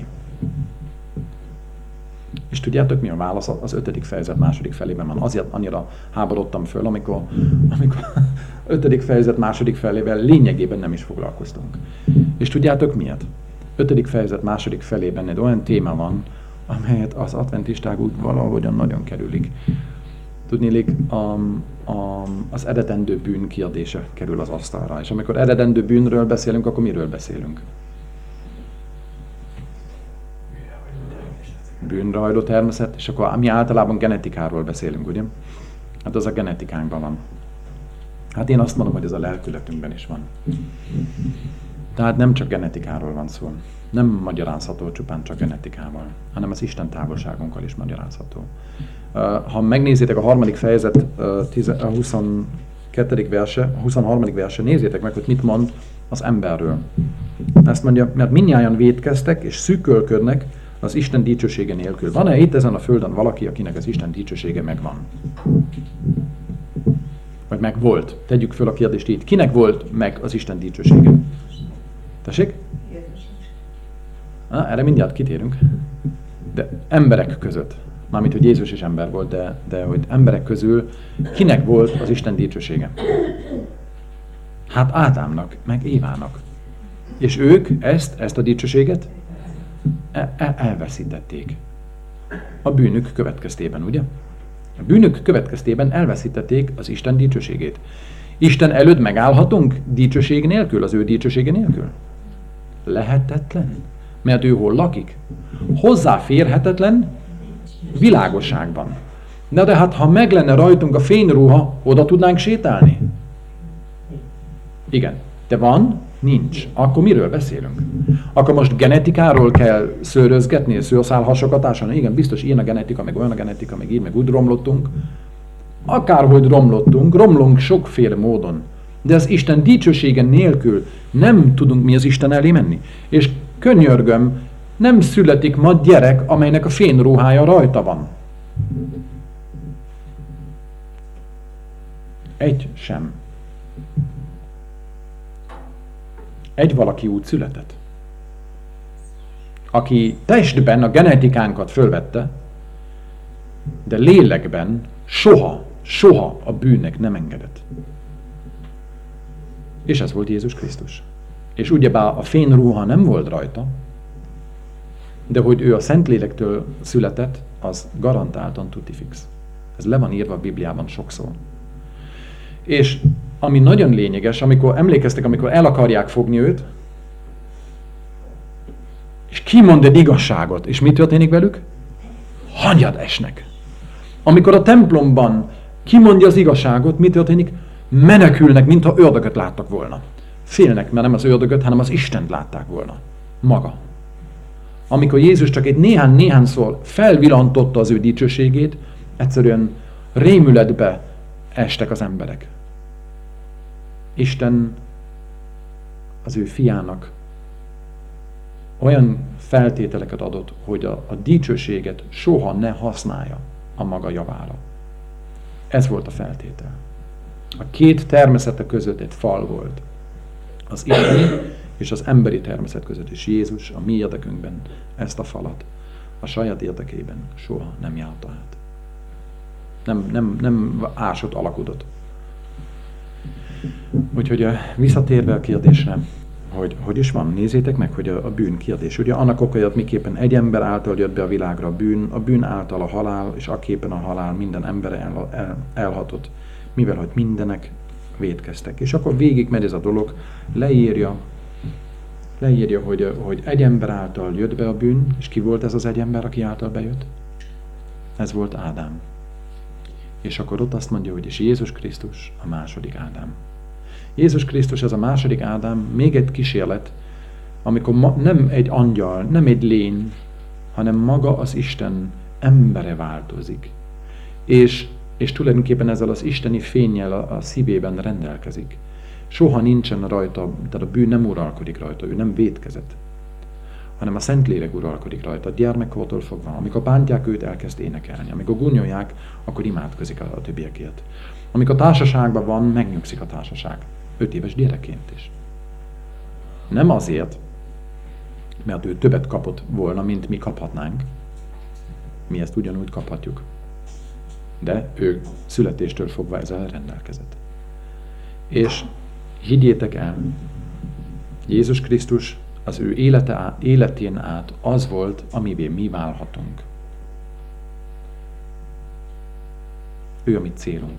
És tudjátok, mi a válasz? Az 5. fejezet második felében van. Azért annyira háborodtam föl, amikor 5. fejezet második felével lényegében nem is foglalkoztunk. És tudjátok miért? 5. fejezet második felében egy olyan téma van, amelyet az adventisták úgy valahogyan nagyon kerülik. Tudniillik, az eredendő bűn kérdése kerül az asztalra. És amikor eredendő bűnről beszélünk, akkor miről beszélünk? Bűnre hajló természet, és akkor mi általában genetikáról beszélünk, ugye? Hát az a genetikánkban van. Hát én azt mondom, hogy ez a lelkületünkben is van. Tehát nem csak genetikáról van szó. Nem magyarázható csupán csak genetikával, hanem az Isten távolságunkkal is magyarázható. Ha megnézitek a 3. fejezet a 22. verse, a 23. verse, nézzétek meg, hogy mit mond az emberről. Ezt mondja, mert mindnyájan vétkeztek és szűkölködnek az Isten dicsősége nélkül. Van-e itt ezen a földön valaki, akinek az Isten dicsősége megvan? Vagy meg volt? Tegyük föl a kérdést így. Kinek volt meg az Isten dicsősége? Tessék? Erre mindjárt kitérünk. De emberek között. Mármint, hogy Jézus is ember volt, de hogy emberek közül kinek volt az Isten dicsősége? Hát Ádámnak, meg Évának. És ők ezt a dicsőséget elveszítették. A bűnük következtében, ugye? A bűnök következtében elveszítették az Isten dicsőségét. Isten előtt megállhatunk dicsőség nélkül, az ő dicsősége nélkül? Lehetetlen. Mert ő hol lakik? Hozzáférhetetlen világosságban. De hát, ha meg lenne rajtunk a fényruha, oda tudnánk sétálni? Igen. De van? Nincs. Akkor miről beszélünk? Akkor most genetikáról kell szőrözgetni, szőrszálhasokat ásani? Igen, biztos ilyen a genetika, meg olyan a genetika, meg így, meg úgy romlottunk. Akárhogy romlunk sokféle módon. De az Isten dicsősége nélkül nem tudunk mi az Isten elé menni. És könyörgöm, nem születik ma gyerek, amelynek a fényruhája rajta van. Egy sem. Egy valaki úgy született, aki testben a genetikánkat fölvette, de lélekben soha a bűnnek nem engedett. És ez volt Jézus Krisztus. És ugyebár a fényruha nem volt rajta, de hogy ő a Szentlélektől született, az garantáltan tuti fix. Ez le van írva a Bibliában sokszor. És ami nagyon lényeges, amikor el akarják fogni őt, és kimond egy igazságot, és mi történik velük? Hangyad esnek. Amikor a templomban kimondja az igazságot, mi történik? Menekülnek, mintha ördögöt láttak volna. Félnek, mert nem az ördögöt, hanem az Istent látták volna. Maga. Amikor Jézus csak egy néhányszor felvillantotta az ő dicsőségét, egyszerűen rémületbe estek az emberek. Isten az ő fiának olyan feltételeket adott, hogy a dicsőséget soha ne használja a maga javára. Ez volt a feltétel. A két természete között egy fal volt. Az isteni és az emberi természet között is. Jézus a mi érdekünkben ezt a falat a saját érdekében soha nem járta át. Nem ásott alakudott. Úgyhogy visszatérve a kérdésre, hogy is van, nézzétek meg, hogy a bűn kérdés. Ugye annak okáját miképpen egy ember által jött be a világra a bűn által a halál, és akképpen a halál minden embere elhatott, mivel hogy mindenek vétkeztek. És akkor végigmegy ez a dolog, leírja, hogy egy ember által jött be a bűn, és ki volt ez az egy ember, aki által bejött? Ez volt Ádám. És akkor ott azt mondja, hogy és Jézus Krisztus a második Ádám. Jézus Krisztus ez a második Ádám, még egy kísérlet, amikor nem egy angyal, nem egy lény, hanem maga az Isten embere változik. És tulajdonképpen ezzel az isteni fénnyel a szívében rendelkezik. Soha nincsen rajta, tehát a bűn nem uralkodik rajta, ő nem vétkezett, hanem a Szentlélek uralkodik rajta, gyermekkortól fogva. Amikor bántják őt, elkezd énekelni. Amikor gúnyolják, akkor imádkozik a többiekért. Amikor társaságban van, megnyugszik a társaság. 5 éves gyerekként is. Nem azért, mert ő többet kapott volna, mint mi kaphatnánk. Mi ezt ugyanúgy kaphatjuk. De ő születéstől fogva ezzel rendelkezett. És higgyétek el, Jézus Krisztus az ő életén át az volt, amivé mi válhatunk. Ő a mi célunk.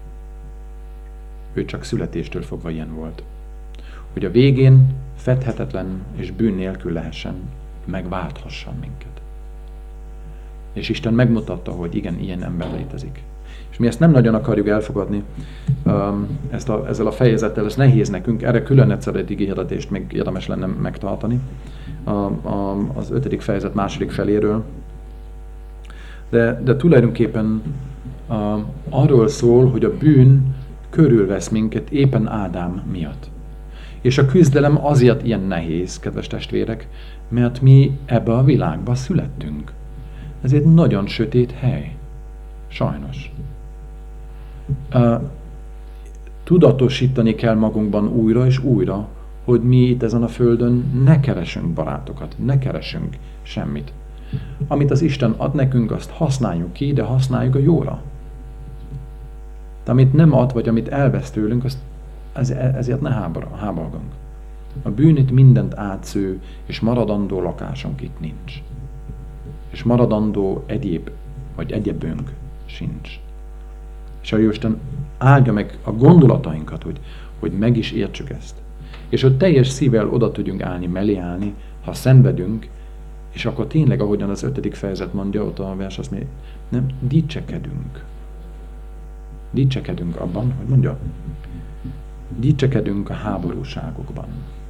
Ő csak születéstől fogva ilyen volt. Hogy a végén fedhetetlen és bűn nélkül lehessen, megválthasson minket. És Isten megmutatta, hogy igen, ilyen ember létezik. És mi ezt nem nagyon akarjuk elfogadni, ezzel a fejezettel, ez nehéz nekünk, erre külön egyszer egy ígéretést még érdemes lenne megtartani, az 5. fejezet második feléről. De tulajdonképpen arról szól, hogy a bűn körülvesz minket éppen Ádám miatt. És a küzdelem azért ilyen nehéz, kedves testvérek, mert mi ebbe a világba születtünk. Ez egy nagyon sötét hely. Sajnos. Tudatosítani kell magunkban újra és újra, hogy mi itt ezen a földön ne keresünk barátokat, ne keresünk semmit. Amit az Isten ad nekünk, azt használjuk ki, de használjuk a jóra. De amit nem ad, vagy amit elvesz tőlünk, ezért ne háborgunk. A bűn itt mindent átsző, és maradandó lakásunk itt nincs. És maradandó egyebünk sincs. És a Jóisten áldja meg a gondolatainkat, hogy meg is értsük ezt. És hogy teljes szívvel oda tudjunk állni, mellé állni, ha szenvedünk, és akkor tényleg, ahogyan az 5. fejezet mondja, ott a vers azt mondja, nem, dicsekedünk. Dicsekedünk abban, hogy mondja, dicsekedünk a háborúságokban.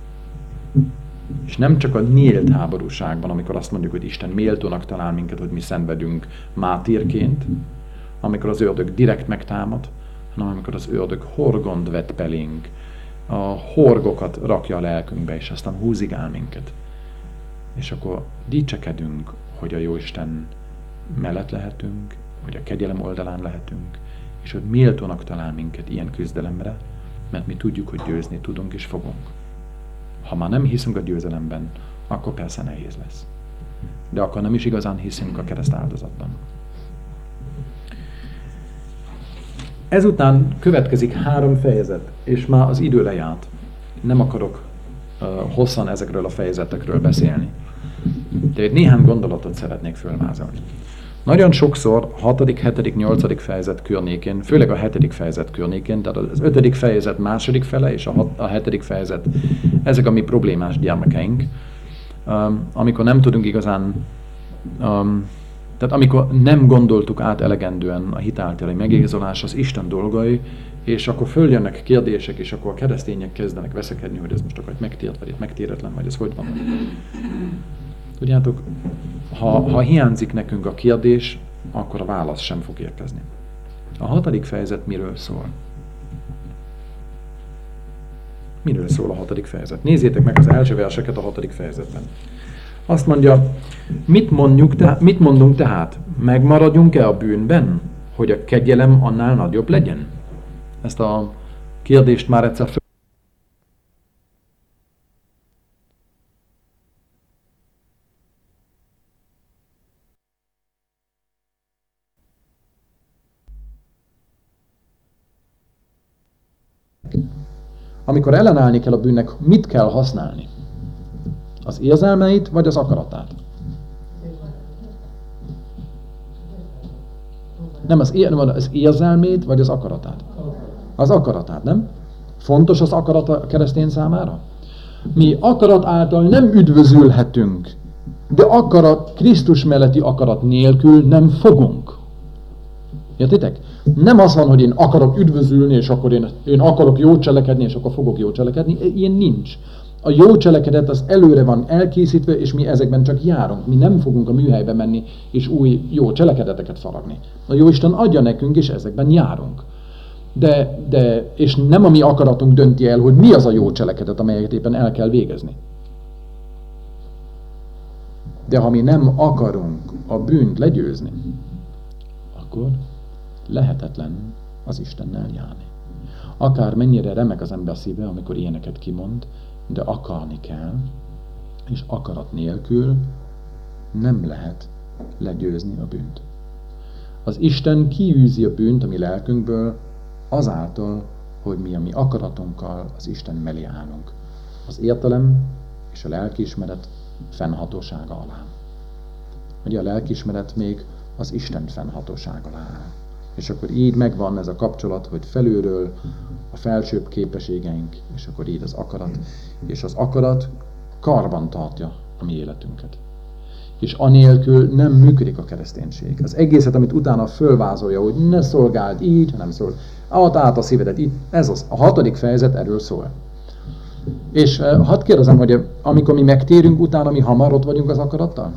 És nem csak a nyílt háborúságban, amikor azt mondjuk, hogy Isten méltónak talál minket, hogy mi szenvedünk mártírként, amikor az ördög direkt megtámad, hanem amikor az ördög horgont vet pelénk, a horgokat rakja a lelkünkbe, és aztán húzigál minket. És akkor dicsekedünk, hogy a Jóisten mellett lehetünk, hogy a kegyelem oldalán lehetünk, és hogy méltónak talál minket ilyen küzdelemre, mert mi tudjuk, hogy győzni tudunk és fogunk. Ha már nem hiszünk a győzelemben, akkor persze nehéz lesz. De akkor nem is igazán hiszünk a kereszt áldozatban. Ezután következik 3 fejezet, és már az idő lejárt. Nem akarok hosszan ezekről a fejezetekről beszélni. De egy néhány gondolatot szeretnék fölvázolni. Nagyon sokszor 6., 7., 8. fejezet környékén, főleg a 7. fejezet környékén, tehát az 5. fejezet második fele és a 7. fejezet, ezek a mi problémás gyermekeink, amikor nem tudunk igazán, tehát amikor nem gondoltuk át elegendően a hitáltali megigazolás az Isten dolgai, és akkor följönnek kérdések, és akkor a keresztények kezdenek veszekedni, hogy ez most akkor megtért, vagy itt megtéretlen, vagy ez hogy van. Tudjátok, ha hiányzik nekünk a kérdés, akkor a válasz sem fog érkezni. A 6. fejezet miről szól? Miről szól a 6. fejezet? Nézzétek meg az első verseket a 6. fejezetben. Azt mondja, mit mondunk tehát? Megmaradjunk-e a bűnben, hogy a kegyelem annál nagyobb legyen? Ezt a kérdést már egyszer Amikor ellenállni kell a bűnnek, mit kell használni? Az érzelmeit, vagy az akaratát? Nem az érzelmét, vagy az akaratát? Az akaratát, nem? Fontos az akarat a keresztény számára? Mi akarat által nem üdvözülhetünk, de Krisztus melletti akarat nélkül nem fogunk. Értitek? Nem az van, hogy én akarok üdvözülni, és akkor én akarok jó cselekedni, és akkor fogok jó cselekedni. Ilyen nincs. A jó cselekedet az előre van elkészítve, és mi ezekben csak járunk. Mi nem fogunk a műhelybe menni, és új jó cselekedeteket faragni. A Jóisten adja nekünk, és ezekben járunk. És nem a mi akaratunk dönti el, hogy mi az a jó cselekedet, amelyet éppen el kell végezni. De ha mi nem akarunk a bűnt legyőzni, akkor lehetetlen az Istennel járni. Akár mennyire remek az ember szíve, amikor ilyeneket kimond, de akarni kell, és akarat nélkül nem lehet legyőzni a bűnt. Az Isten kiűzi a bűnt a mi lelkünkből azáltal, hogy mi a mi akaratunkkal az Isten mellé állunk. Az értelem és a lelkiismeret fennhatósága alá. Ugye a lelkiismeret még az Isten fennhatósága alá áll. És akkor így megvan ez a kapcsolat, hogy felülről a felsőbb képességeink, és akkor így az akarat. És az akarat karban tartja a mi életünket. És anélkül nem működik a kereszténység. Az egészet, amit utána fölvázolja, hogy ne szolgáld így, hanem szól, add át a szívedet így, ez az. A 6. fejezet erről szól. És hadd kérdezem, hogy amikor mi megtérünk, utána mi hamar ott vagyunk az akarattal?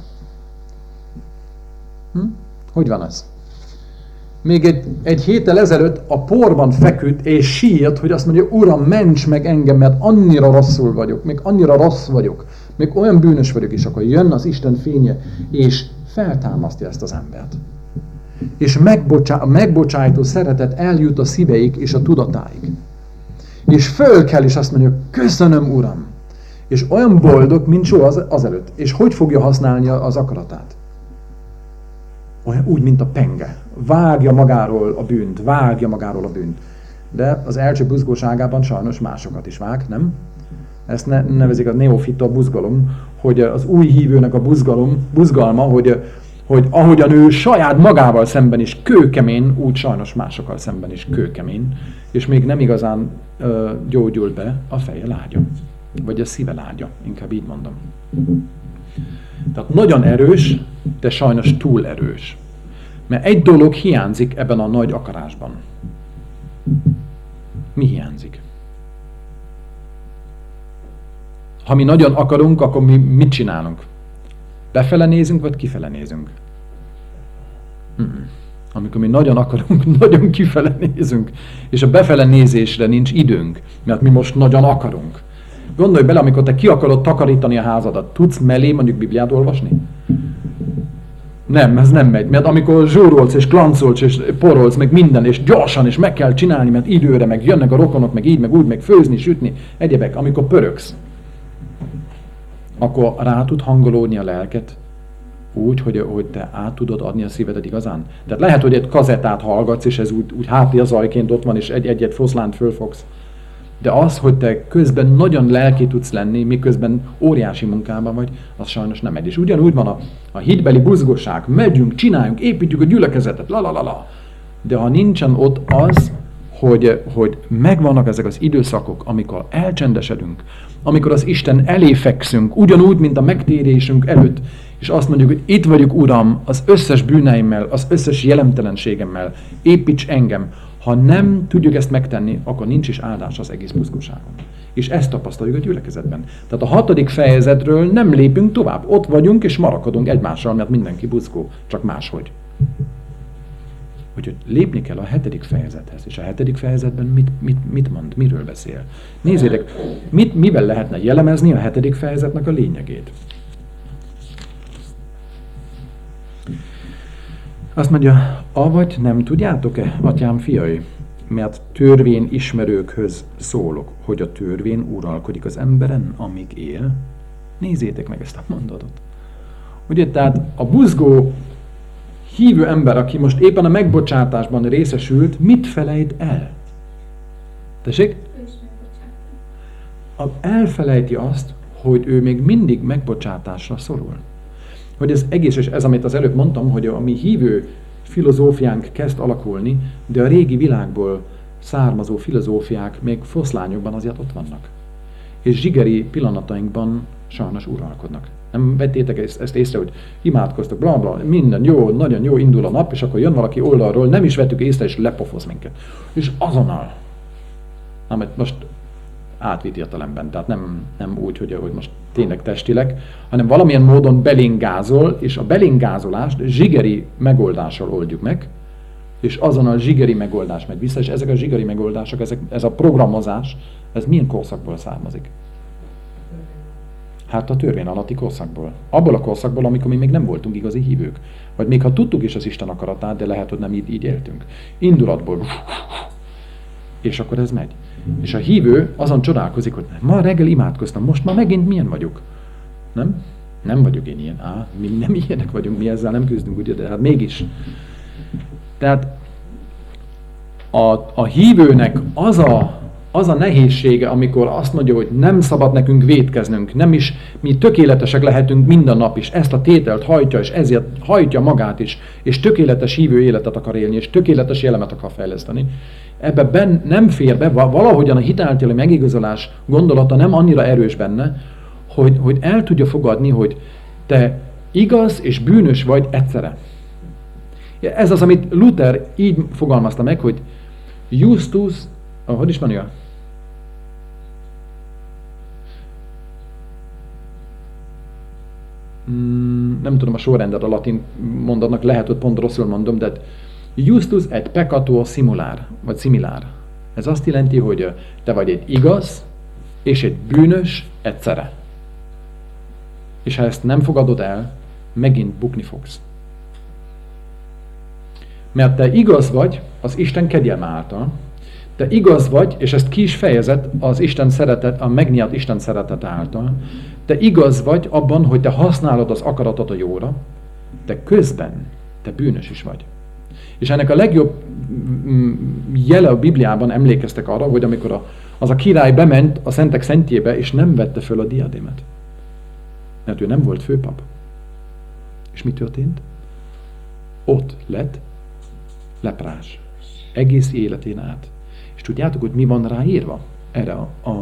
Hogy van ez? Még egy héttel ezelőtt a porban feküdt és sírt, hogy azt mondja, Uram, ments meg engem, mert annyira rosszul vagyok, még annyira rossz vagyok, még olyan bűnös vagyok, és akkor jön az Isten fénye, és feltámasztja ezt az embert. És a megbocsájtó szeretet eljut a szíveik és a tudatáig. És föl kell, és azt mondja, köszönöm, Uram. És olyan boldog, mint soha azelőtt. És hogy fogja használni az akaratát? Olyan úgy, mint a penge. Vágja magáról a bűnt. De az első buzgóságában sajnos másokat is vág, nem? Ezt nevezik a neofita buzgalom, hogy az új hívőnek a buzgalma, hogy ahogyan ő saját magával szemben is kőkemény, úgy sajnos másokkal szemben is kőkemény, és még nem igazán gyógyul be a feje lágya, vagy a szíve lágya, inkább így mondom. Tehát nagyon erős, de sajnos túl erős. Mert egy dolog hiányzik ebben a nagy akarásban. Mi hiányzik? Ha mi nagyon akarunk, akkor mi mit csinálunk? Befele nézünk, vagy kifele nézünk? Amikor mi nagyon akarunk, nagyon kifele nézünk. És a befele nézésre nincs időnk, mert mi most nagyon akarunk. Gondolj bele, amikor te ki akarod takarítani a házadat, tudsz mellé mondjuk Bibliát olvasni? Nem, ez nem megy, mert amikor zsúrolsz és klancolsz és porolsz, meg minden, és gyorsan, és meg kell csinálni, mert időre, meg jönnek a rokonok, meg így, meg úgy, meg főzni, sütni, egyebek, amikor pöröksz, akkor rá tud hangolódni a lelket úgy, hogy te át tudod adni a szívedet igazán. Tehát lehet, hogy egy kazettát hallgatsz, és ez úgy háttér zajként ott van, és egy foszlánt fölfogsz. De az, hogy te közben nagyon lelki tudsz lenni, miközben óriási munkában vagy, az sajnos nem megy. És ugyanúgy van a hitbeli buzgosság. Megyünk, csináljunk, építjük a gyülekezetet, la. De ha nincsen ott az, hogy megvannak ezek az időszakok, amikor elcsendesedünk, amikor az Isten elé fekszünk, ugyanúgy, mint a megtérésünk előtt, és azt mondjuk, hogy itt vagyok, Uram, az összes bűneimmel, az összes jelentelenségemmel, építs engem. Ha nem tudjuk ezt megtenni, akkor nincs is áldás az egész buzgóságon. És ezt tapasztaljuk a gyülekezetben. Tehát a 6. fejezetről nem lépünk tovább. Ott vagyunk és marakodunk egymással, mert mindenki buzgó, csak máshogy. Úgyhogy lépni kell a 7. fejezethez. És a 7. fejezetben mit mond, miről beszél? Nézzétek, mivel lehetne jellemezni a 7. fejezetnek a lényegét? Azt mondja, avagy nem tudjátok-e, atyám fiai, mert törvény ismerőkhöz szólok, hogy a törvény uralkodik az emberen, amíg él. Nézzétek meg ezt a mondatot. Ugye, tehát a buzgó hívő ember, aki most éppen a megbocsátásban részesült, mit felejt el? Tessék? Elfelejti azt, hogy ő még mindig megbocsátásra szorul. Hogy ez egész, és ez, amit az előbb mondtam, hogy a mi hívő filozófiánk kezd alakulni, de a régi világból származó filozófiák még foszlányokban azért ott vannak. És zsigeri pillanatainkban sajnos uralkodnak. Nem vettétek ezt észre, hogy imádkoztak, bla bla, minden jó, nagyon jó, indul a nap, és akkor jön valaki oldalról, nem is vettük észre, és lepofoz minket. És azonnal, amit most átvitt értelemben, tehát nem úgy, hogy most tényleg testileg, hanem valamilyen módon belingázol, és a belingázolást zsigeri megoldással oldjuk meg, és azon a zsigeri megoldás megy vissza, és ezek a zsigeri megoldások, ez a programozás, ez milyen korszakból származik? Hát a törvény alatti korszakból. Abból a korszakból, amikor mi még nem voltunk igazi hívők. Vagy még ha tudtuk is az Isten akaratát, de lehet, hogy nem így éltünk. Indulatból. És akkor ez megy. És a hívő azon csodálkozik, hogy ma reggel imádkoztam, most ma megint milyen vagyok. Nem? Nem vagyok én ilyen. Mi nem ilyenek vagyunk, mi ezzel nem küzdünk, ugye, de hát mégis. Tehát a hívőnek az a nehézsége, amikor azt mondja, hogy nem szabad nekünk vétkeznünk, nem is, mi tökéletesek lehetünk minden nap is, ezt a tételt hajtja, és ezért hajtja magát is, és tökéletes hívő életet akar élni, és tökéletes jellemet akar fejleszteni. Ebben nem fér be, valahogyan a hitáltali megigazolás gondolata nem annyira erős benne, hogy el tudja fogadni, hogy te igaz és bűnös vagy egyszerre. Ez az, amit Luther így fogalmazta meg, hogy Justus, hogy is mondja? Nem tudom a sorrendet a latin mondatnak, lehet, hogy pont rosszul mondom, de Justus et peccator simulár, vagy similár. Ez azt jelenti, hogy te vagy egy igaz és egy bűnös egyszerre. És ha ezt nem fogadod el, megint bukni fogsz. Mert te igaz vagy az Isten kegyelme által, te igaz vagy, és ezt ki is fejezett az Isten szeretet, a megnyert Isten szeretet által, te igaz vagy abban, hogy te használod az akaratot a jóra, de közben te bűnös is vagy. És ennek a legjobb jele a Bibliában, emlékeztek arra, hogy amikor az a király bement a szentek szentjébe, és nem vette föl a diadémet. Mert ő nem volt főpap. És mi történt? Ott lett leprás. Egész életén át. És tudjátok, hogy mi van ráírva erre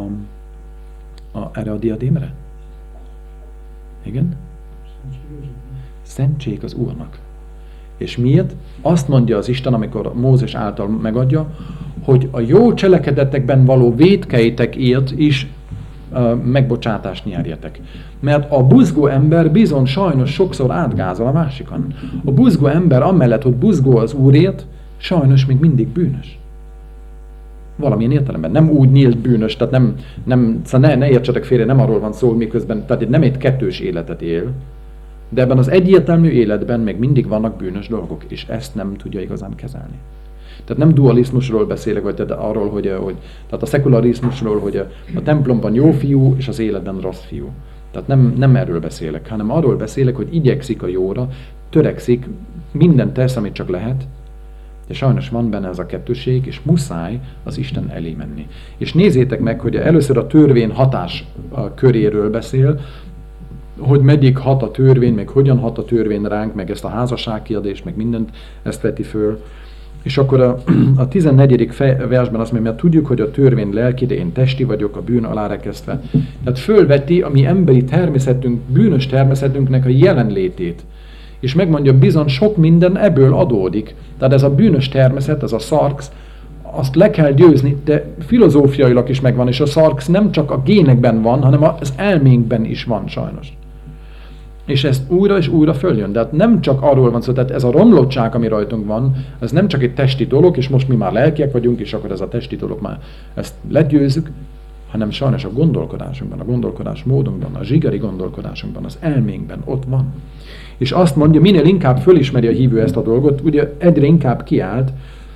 erre a diadémre? Igen? Szentség az Úrnak. És miért? Azt mondja az Isten, amikor Mózes által megadja, hogy a jó cselekedetekben való vétkeitekért is megbocsátást nyerjetek. Mert a buzgó ember bizony sajnos sokszor átgázol a másikon. A buzgó ember amellett, hogy buzgó az Úrért, sajnos még mindig bűnös. Valamilyen értelemben. Nem úgy nyílt bűnös, tehát szóval ne értsetek félre, nem arról van szó, miközben, tehát nem egy kettős életet él, de ebben az egyértelmű életben még mindig vannak bűnös dolgok, és ezt nem tudja igazán kezelni. Tehát nem dualizmusról beszélek, vagy tehát arról, tehát a szekularizmusról, hogy a templomban jó fiú, és az életben rossz fiú. Tehát nem erről beszélek, hanem arról beszélek, hogy igyekszik a jóra, törekszik, mindent tesz, amit csak lehet, de sajnos van benne ez a kettőség, és muszáj az Isten elé menni. És nézzétek meg, hogy először a törvény hatás köréről beszél, hogy meddig hat a törvény, meg hogyan hat a törvény ránk, meg ezt a házasságkérdést, meg mindent ezt veti föl. És akkor a 14. versben azt mondja, mert tudjuk, hogy a törvény lelki, de én testi vagyok, a bűn alárekesztve. Tehát fölveti a mi emberi természetünk, bűnös természetünknek a jelenlétét. És megmondja, bizony sok minden ebből adódik. Tehát ez a bűnös természet, ez a szarx, azt le kell győzni, de filozófiailag is megvan, és a szarx nem csak a génekben van, hanem az elménkben is van sajnos. És ezt újra és újra följön. De hát nem csak arról van szó, tehát ez a romlottság, ami rajtunk van, ez nem csak egy testi dolog, és most mi már lelkiek vagyunk, és akkor ez a testi dolog már ezt legyőzzük, hanem sajnos a gondolkodásunkban, a gondolkodás módunkban, a zsigeri gondolkodásunkban, az elménkben ott van. És azt mondja, minél inkább fölismeri a hívő ezt a dolgot, ugye egyre inkább kiállt,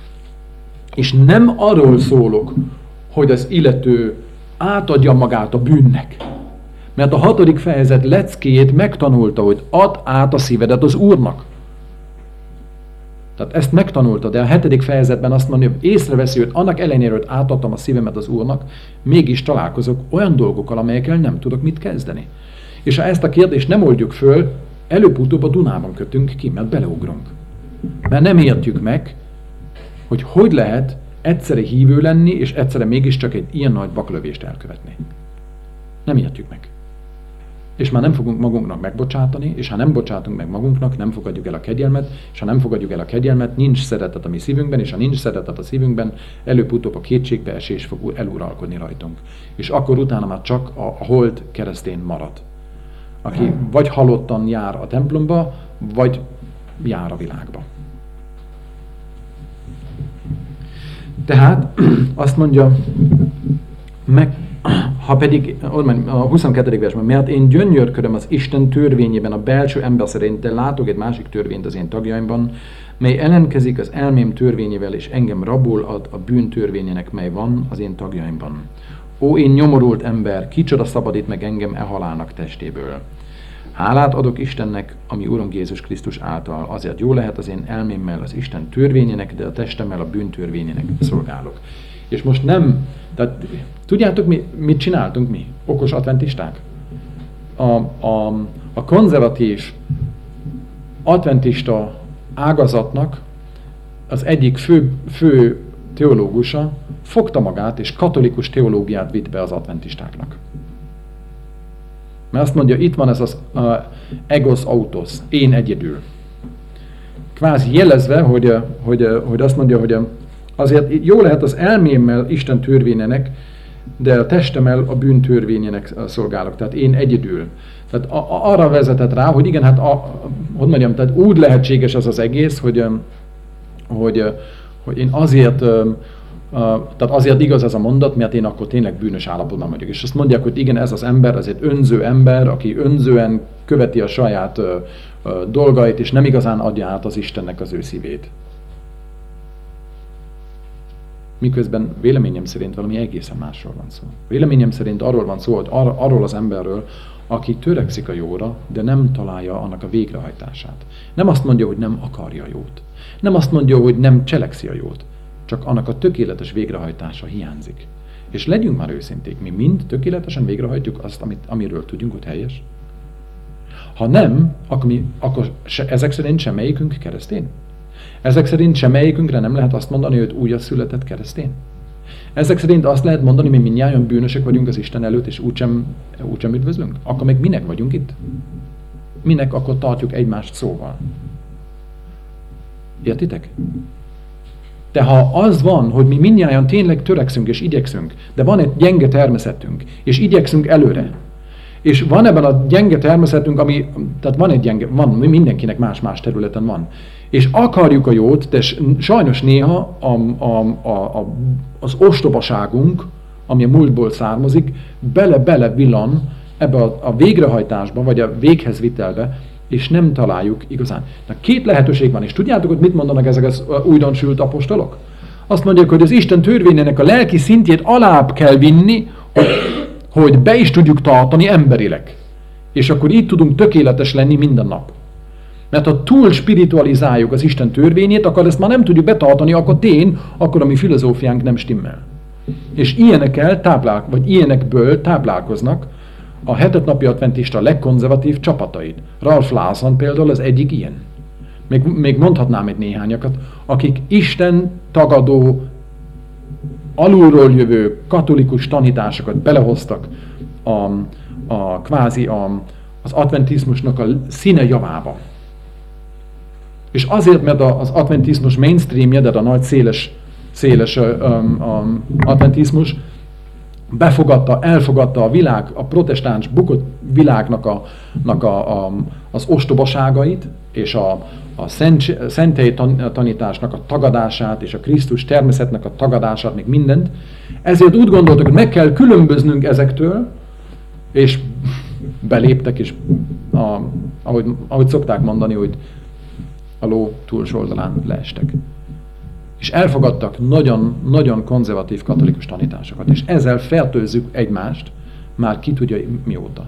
és nem arról szólok, hogy az illető átadja magát a bűnnek. Mert a 6. fejezet leckéjét megtanulta, hogy add át a szívedet az Úrnak. Tehát ezt megtanulta, de a 7. fejezetben azt mondja, hogy észreveszi, hogy annak ellenére, hogy átadtam a szívemet az Úrnak, mégis találkozok olyan dolgokkal, amelyekkel nem tudok mit kezdeni. És ha ezt a kérdést nem oldjuk föl, előbb-utóbb a Dunában kötünk ki, mert beleugrunk. Mert nem értjük meg, hogy lehet egyszerre hívő lenni, és egyszerre mégiscsak egy ilyen nagy baklövést elkövetni. Nem értjük meg. És már nem fogunk magunknak megbocsátani, és ha nem bocsátunk meg magunknak, nem fogadjuk el a kegyelmet, és ha nem fogadjuk el a kegyelmet, nincs szeretet a mi szívünkben, és ha nincs szeretet a szívünkben, előbb-utóbb a kétségbeesés fog eluralkodni rajtunk. És akkor utána már csak a holt keresztény marad, aki vagy halottan jár a templomba, vagy jár a világba. Tehát azt mondja, ha pedig, a 22. versben, mert én gyönyörködöm az Isten törvényében a belső ember szerint, de látok egy másik törvényt az én tagjaimban, mely ellenkezik az elmém törvényével, és engem rabul ad a bűn törvényének, mely van az én tagjaimban. Ó, én nyomorult ember, kicsoda szabadít meg engem halálnak testéből. Hálát adok Istennek, ami Urunk Jézus Krisztus által, azért jó lehet az én elmémmel az Isten törvényének, de a testemmel a bűn törvényének szolgálok. És most nem, tehát tudjátok, mit csináltunk mi, okos adventisták? A konzervatív adventista ágazatnak az egyik fő teológusa fogta magát, és katolikus teológiát vitt be az adventistáknak. Mert azt mondja, itt van ez az egos autos, én egyedül. Kvázi jelezve, hogy azt mondja, hogy azért jó lehet az elmémmel Isten törvényének, de a testemmel a bűn törvényének szolgálok. Tehát én egyedül. Tehát arra vezetett rá, hogy igen, hát hogy mondjam, tehát úgy lehetséges ez az egész, hogy én azért, tehát azért igaz ez a mondat, mert én akkor tényleg bűnös állapotban vagyok. És azt mondják, hogy igen, ez az ember, ez egy önző ember, aki önzően követi a saját dolgait, és nem igazán adja át az Istennek az ő szívét. Miközben véleményem szerint valami egészen másról van szó. Véleményem szerint arról van szó, hogy arról az emberről, aki törekszik a jóra, de nem találja annak a végrehajtását. Nem azt mondja, hogy nem akarja a jót. Nem azt mondja, hogy nem cselekszi a jót. Csak annak a tökéletes végrehajtása hiányzik. És legyünk már őszinték, mi mind tökéletesen végrehajtjuk azt, amiről tudjunk, hogy helyes. Ha nem, akkor ezek szerint semmelyikünk keresztény. Ezek szerint semmelyikünkre nem lehet azt mondani, hogy újjászületett keresztény. Ezek szerint azt lehet mondani, hogy mi mindnyájan bűnösek vagyunk az Isten előtt, és úgysem üdvözlünk. Akkor meg minek vagyunk itt? Minek akkor tartjuk egymást szóval? Értitek? De ha az van, hogy mi mindnyájan tényleg törekszünk és igyekszünk, de van egy gyenge természetünk, és igyekszünk előre, és van ebben a gyenge természetünk, tehát van, mindenkinek más-más területen van, és akarjuk a jót, de sajnos néha az ostobaságunk, ami a múltból származik, bele villan ebbe a végrehajtásba, vagy a véghezvitelbe, és nem találjuk igazán. Na, két lehetőség van, és tudjátok, hogy mit mondanak ezek az újdonsült apostolok? Azt mondják, hogy az Isten törvényének a lelki szintjét alább kell vinni, hogy be is tudjuk tartani emberileg. És akkor így tudunk tökéletes lenni minden nap. Mert ha túl spiritualizáljuk az Isten törvényét, akkor ezt már nem tudjuk betartani, akkor a mi filozófiánk nem stimmel. És ilyenekből táplálkoznak a hetetnapi adventista legkonzervatív csapatait. Ralph Lawson például az egyik ilyen. Még mondhatnám egy néhányakat, akik Isten tagadó, alulról jövő katolikus tanításokat belehoztak az adventizmusnak a színe javába. És azért, mert az adventizmus mainstreamje, de a nagy széles adventizmus elfogadta a protestáns bukott világnak az ostobaságait, és a szentély tanításnak a tagadását, és a Krisztus természetnek a tagadását, még mindent. Ezért úgy gondoltak, hogy meg kell különböznünk ezektől, és beléptek, és ahogy szokták mondani, hogy a ló túlsó oldalán leestek. És elfogadtak nagyon, nagyon konzervatív katolikus tanításokat, és ezzel fertőzzük egymást, már ki tudja mióta.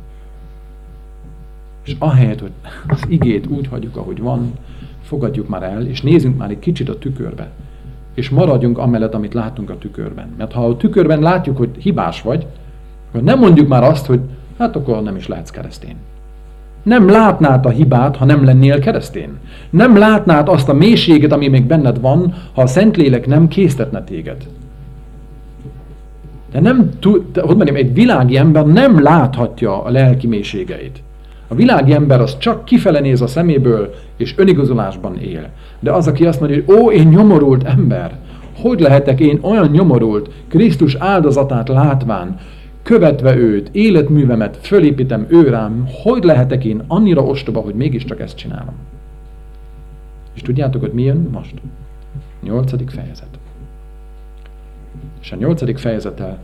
És ahelyett, hogy az igét úgy hagyjuk, ahogy van, fogadjuk már el, és nézzünk már egy kicsit a tükörbe, és maradjunk amellett, amit látunk a tükörben. Mert ha a tükörben látjuk, hogy hibás vagy, akkor nem mondjuk már azt, hogy hát akkor nem is lehetsz keresztény. Nem látnád a hibát, ha nem lennél keresztény. Nem látnád azt a mélységet, ami még benned van, ha a Szentlélek nem késztetne téged. De egy világi ember nem láthatja a lelki mélységeit. A világi ember az csak kifele néz a szeméből, és önigazolásban él. De az, aki azt mondja, hogy én nyomorult ember, hogy lehetek én olyan nyomorult, Krisztus áldozatát látván, követve őt, életművemet fölépítem ő rám, hogy lehetek én annyira ostoba, hogy mégiscsak ezt csinálom. És tudjátok, hogy mi jön most? 8. fejezet. És a 8. fejezettel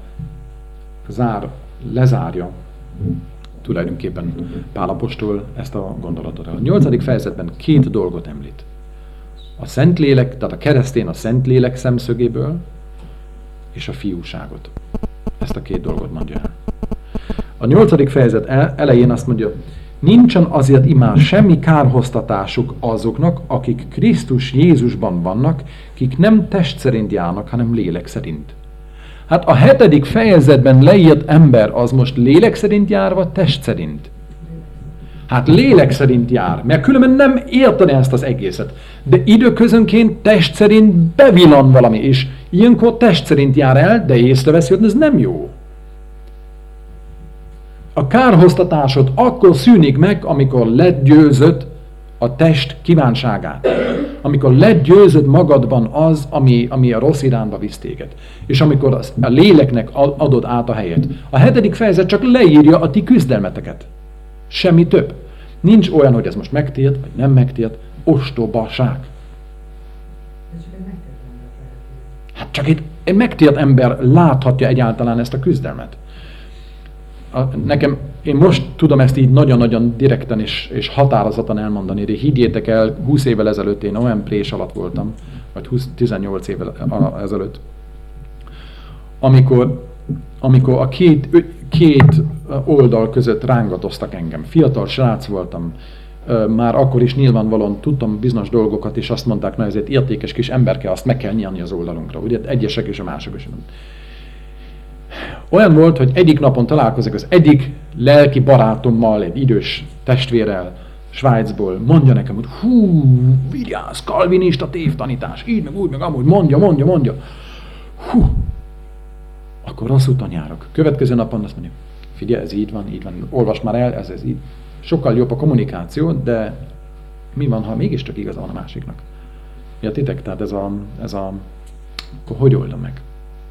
lezárja tulajdonképpen Pál apostol ezt a gondolatot. A 8. fejezetben 2 dolgot említ. A Szentlélek, tehát a keresztény a Szentlélek szemszögéből, és a fiúságot. Ezt a 2 dolgot mondja el. A 8. fejezet elején azt mondja, nincsen azért imár semmi kárhoztatásuk azoknak, akik Krisztus Jézusban vannak, kik nem test szerint járnak, hanem lélek szerint. Hát a 7. fejezetben leírt ember az most lélek szerint jár, vagy test szerint? Hát lélek szerint jár, mert különben nem értene ezt az egészet. De időközönként test szerint bevillan valami, és ilyenkor test szerint jár el, de észreveszi, hogy ez nem jó. A kárhoztatásod akkor szűnik meg, amikor legyőzöd a test kívánságát. Amikor legyőzöd magadban az, ami a rossz irányba visz téged. És amikor a léleknek adod át a helyet. A 7. fejezet csak leírja a ti küzdelmeteket. Semmi több. Nincs olyan, hogy ez most megtért, vagy nem megtért. Ostobaság. Hát csak egy megtért ember láthatja egyáltalán ezt a küzdelmet. Én most tudom ezt így nagyon-nagyon direkten és határozottan elmondani, de higgyétek el, 20 évvel ezelőtt én olyan prés alatt voltam, vagy 18 évvel ezelőtt, amikor a két oldal között rángatoztak engem. Fiatal srác voltam, már akkor is nyilvánvalóan tudtam bizonyos dolgokat, és azt mondták, na ezért értékes kis emberke, azt meg kell nyilni az oldalunkra, ugye egyesek és a mások is. Olyan volt, hogy egyik napon találkozik az egyik lelki barátommal, egy idős testvérrel Svájcból, mondja nekem, hogy hú, vigyázz, kalvinista tévtanítás, így meg úgy, meg amúgy, mondja. Hú, akkor rossz úton járok. Következő napon azt mondja, figyelj, ez így van, olvasd már el, ez így. Sokkal jobb a kommunikáció, de mi van, ha mégiscsak igaza van a másiknak? Mi a titek? Tehát akkor hogy oldom meg?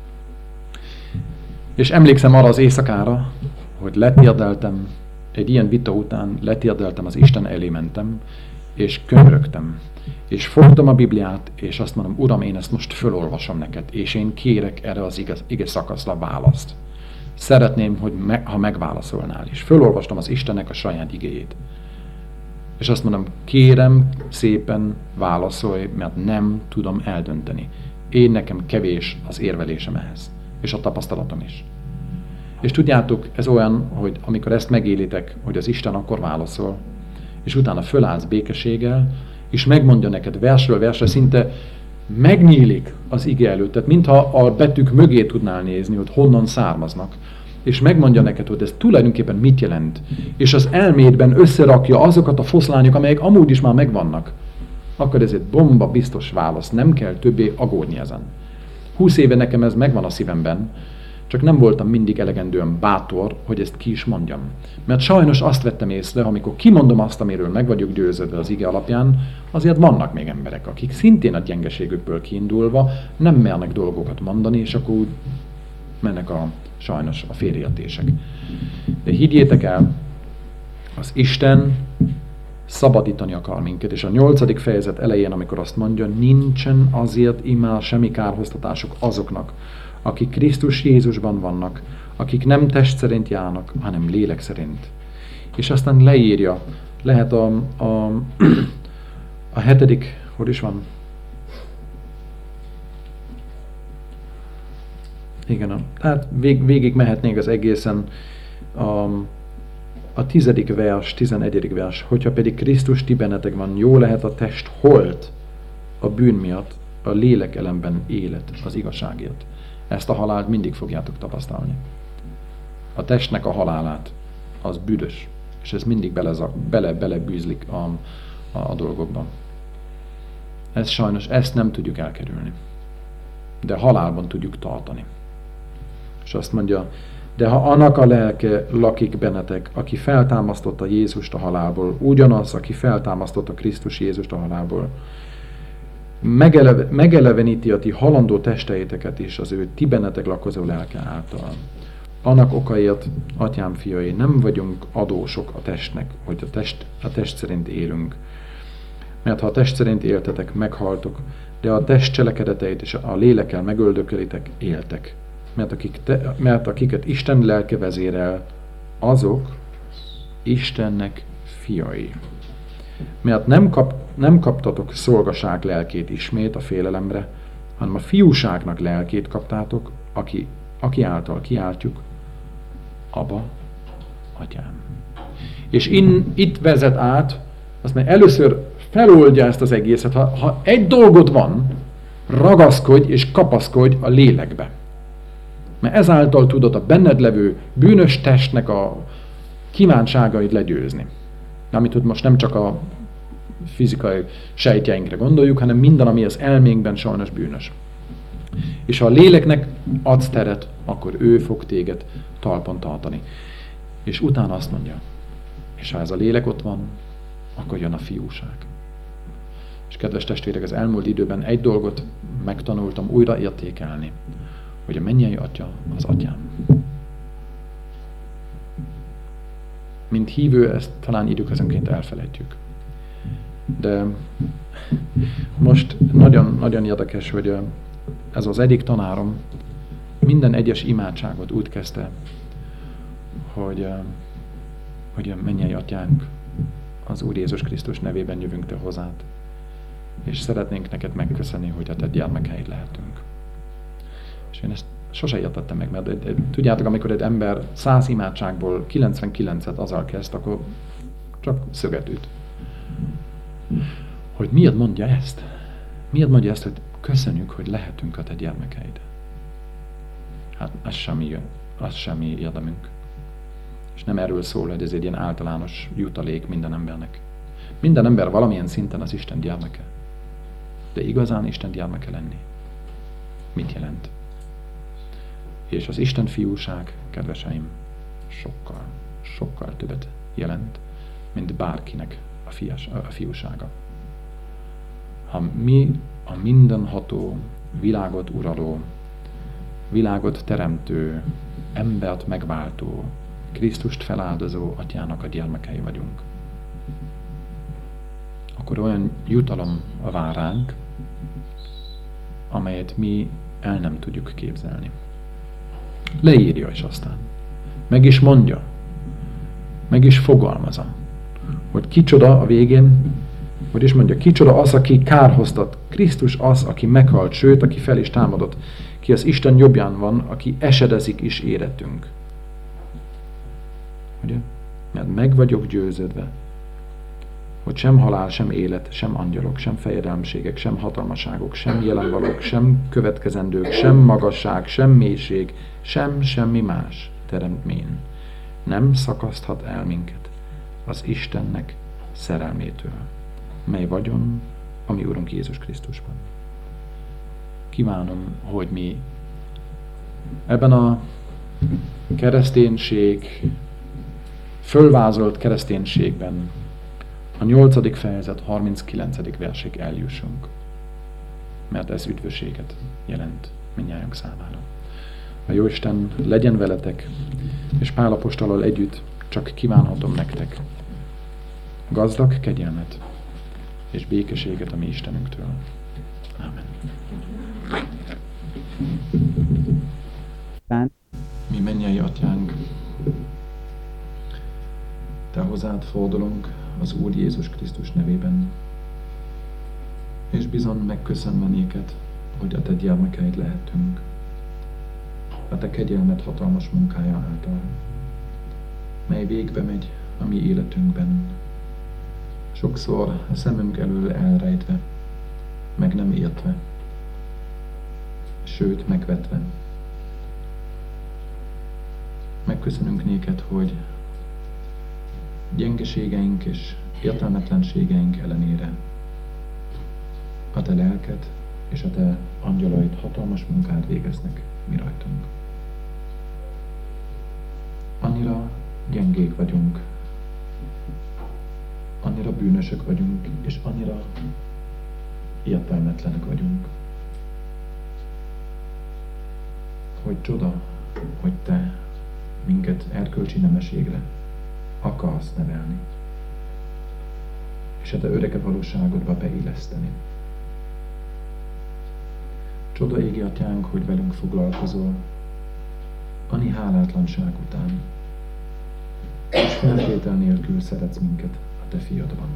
És emlékszem arra az éjszakára, hogy letérdeltem, egy ilyen vita után letérdeltem, az Isten elé mentem, és könyörögtem. És fogtam a Bibliát, és azt mondom, Uram, én ezt most fölolvasom neked, és én kérek erre az ige szakaszra választ. Szeretném, hogy ha megválaszolnál is. Fölolvastam az Istennek a saját igéjét. És azt mondom, kérem szépen válaszolj, mert nem tudom eldönteni. Én nekem kevés az érvelésem ehhez. És a tapasztalatom is. És tudjátok, ez olyan, hogy amikor ezt megélitek, hogy az Isten akkor válaszol, és utána fölállsz békességgel, és megmondja neked versről versre, szinte megnyílik az ige előtt, tehát mintha a betűk mögé tudnál nézni, hogy honnan származnak, és megmondja neked, hogy ez tulajdonképpen mit jelent, és az elmédben összerakja azokat a foszlányok, amelyek amúgy is már megvannak, akkor ez egy bomba biztos válasz, nem kell többé aggódni ezen. 20 éve nekem ez megvan a szívemben, csak nem voltam mindig elegendően bátor, hogy ezt ki is mondjam. Mert sajnos azt vettem észre, amikor kimondom azt, amiről meg vagyok győződve az ige alapján, azért vannak még emberek, akik szintén a gyengeségükből kiindulva nem mernek dolgokat mondani, és akkor úgy mennek sajnos a félreértések. De higgyétek el, az Isten szabadítani akar minket, és a 8. fejezet elején, amikor azt mondja, nincsen azért immár semmi kárhoztatásuk azoknak, akik Krisztus Jézusban vannak, akik nem test szerint járnak, hanem lélek szerint. És aztán leírja, lehet a 7. hogy is van? Igen, tehát végig mehetnénk az egészen a 10. vers, 11. vers, hogyha pedig Krisztus ti bennetek van, jó lehet a test holt a bűn miatt, a lélek ellenben élet az igazságért. Ezt a halált mindig fogjátok tapasztalni. A testnek a halálát, az büdös, és ez mindig belebűzlik a dolgokban. Ez sajnos, ezt nem tudjuk elkerülni. De halálban tudjuk tartani. És azt mondja, de ha annak a lelke lakik bennetek, aki feltámasztotta Jézust a halálból, ugyanaz, aki feltámasztotta Krisztus Jézust a halálból, megeleveníti a ti halandó testeiteket is az ő ti bennetek lakozó lelke által. Annak okaért, atyám fiai, nem vagyunk adósok a testnek, hogy a test szerint élünk. Mert ha a test szerint éltetek, meghaltok, de a test cselekedeteit és a lélekkel megöldökölitek, éltek. Mert akiket Isten lelke vezérel, azok Istennek fiai. Mert nem kaptatok szolgaság lelkét ismét a félelemre, hanem a fiúságnak lelkét kaptátok, aki által kiáltjuk, Abba, Atyám. És itt vezet át, azt mondja, először feloldja ezt az egészet. Ha egy dolgot van, ragaszkodj és kapaszkodj a lélekbe. Mert ezáltal tudod a benned levő bűnös testnek a kívánságait legyőzni. Amit most nem csak a fizikai sejtjeinkre gondoljuk, hanem minden, ami az elménkben sajnos bűnös. És ha a léleknek adsz teret, akkor ő fog téged talpon tartani. És utána azt mondja, és ha ez a lélek ott van, akkor jön a fiúság. És kedves testvérek, az elmúlt időben egy dolgot megtanultam újra értékelni, hogy a mennyei Atya az Atyám. Mint hívő, ezt talán időközönként elfelejtjük. De most nagyon érdekes, hogy ez az egyik tanárom minden egyes imádságot úgy kezdte, hogy a mennyei Atyánk, az Úr Jézus Krisztus nevében jövünk te hozzád, és szeretnénk neked megköszönni, hogy a te gyermekeid lehetünk. És én ezt sose értettem meg, mert tudjátok, amikor egy ember 100 imádságból 99-et azzal kezd, akkor csak szöget üt. Hogy miért mondja ezt? Miért mondja ezt, hogy köszönjük, hogy lehetünk a te gyermekeid? Hát ez semmi jön. az semmi érdemünk. És nem erről szól, hogy ez egy ilyen általános jutalék minden embernek. Minden ember valamilyen szinten az Isten gyermeke. De igazán Isten gyermeke lenni mit jelent? És az Isten fiúság, kedveseim, sokkal, sokkal többet jelent, mint bárkinek a fiúsága. Ha mi a mindenható, világot uraló, világot teremtő, embert megváltó, Krisztust feláldozó Atyának a gyermekei vagyunk, akkor olyan jutalom vár ránk, amelyet mi el nem tudjuk képzelni. Leírja is aztán. Meg is mondja. Meg is fogalmazza. Hogy kicsoda a végén, hogy is mondja, kicsoda az, aki kárhoztat. Krisztus az, aki meghalt, sőt, aki fel is támadott. Ki az Isten jobbján van, aki esedezik is érettünk. Ugye? Mert meg vagyok győződve, hogy sem halál, sem élet, sem angyalok, sem fejedelmségek, sem hatalmaságok, sem jelenvalók, sem következendők, sem magasság, sem mélység, sem semmi más teremtmény nem szakaszthat el minket az Istennek szerelmétől, mely vagyon a mi Urunk Jézus Krisztusban. Kívánom, hogy mi ebben a kereszténység, fölvázolt kereszténységben a 8. fejezet 39. versig eljussunk, mert ez üdvösséget jelent mindnyájunk számára. A Jóisten legyen veletek, és Pál apostolal együtt csak kívánhatom nektek gazdag kegyelmet és békeséget a mi Istenünktől. Amen. Mi mennyei Atyánk, Te hozzád fordulunk az Úr Jézus Krisztus nevében, és bizony megköszönve néked, hogy a Te gyermekeid lehetünk, a Te kegyelmed hatalmas munkája által, mely végbe megy a mi életünkben, sokszor a szemünk elől elrejtve, meg nem értve, sőt megvetve. Megköszönünk néked, hogy gyengeségeink és értelmetlenségeink ellenére a Te lelked és a Te angyalaid hatalmas munkát végeznek mi rajtunk. Annyira gyengék vagyunk, annyira bűnösök vagyunk, és annyira értelmetlenek vagyunk, hogy csoda, hogy Te minket erkölcsi nemeségre akarsz nevelni, és a Te öreke valóságodba beilleszteni. Csoda égi Atyánk, hogy velünk foglalkozol, annyi hálátlanság után, és feltétel nélkül szeretsz minket a Te fiadban.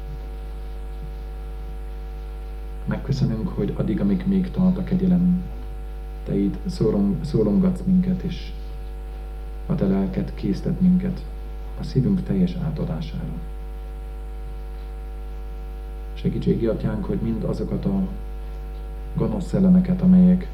Megköszönünk, hogy addig, amíg még tart a kegyelem, Te itt szólongatsz minket, és a Te lelked késztet minket a szívünk teljes átadására. Segítségi Atyánk, hogy mind azokat a gonosz szellemeket, amelyek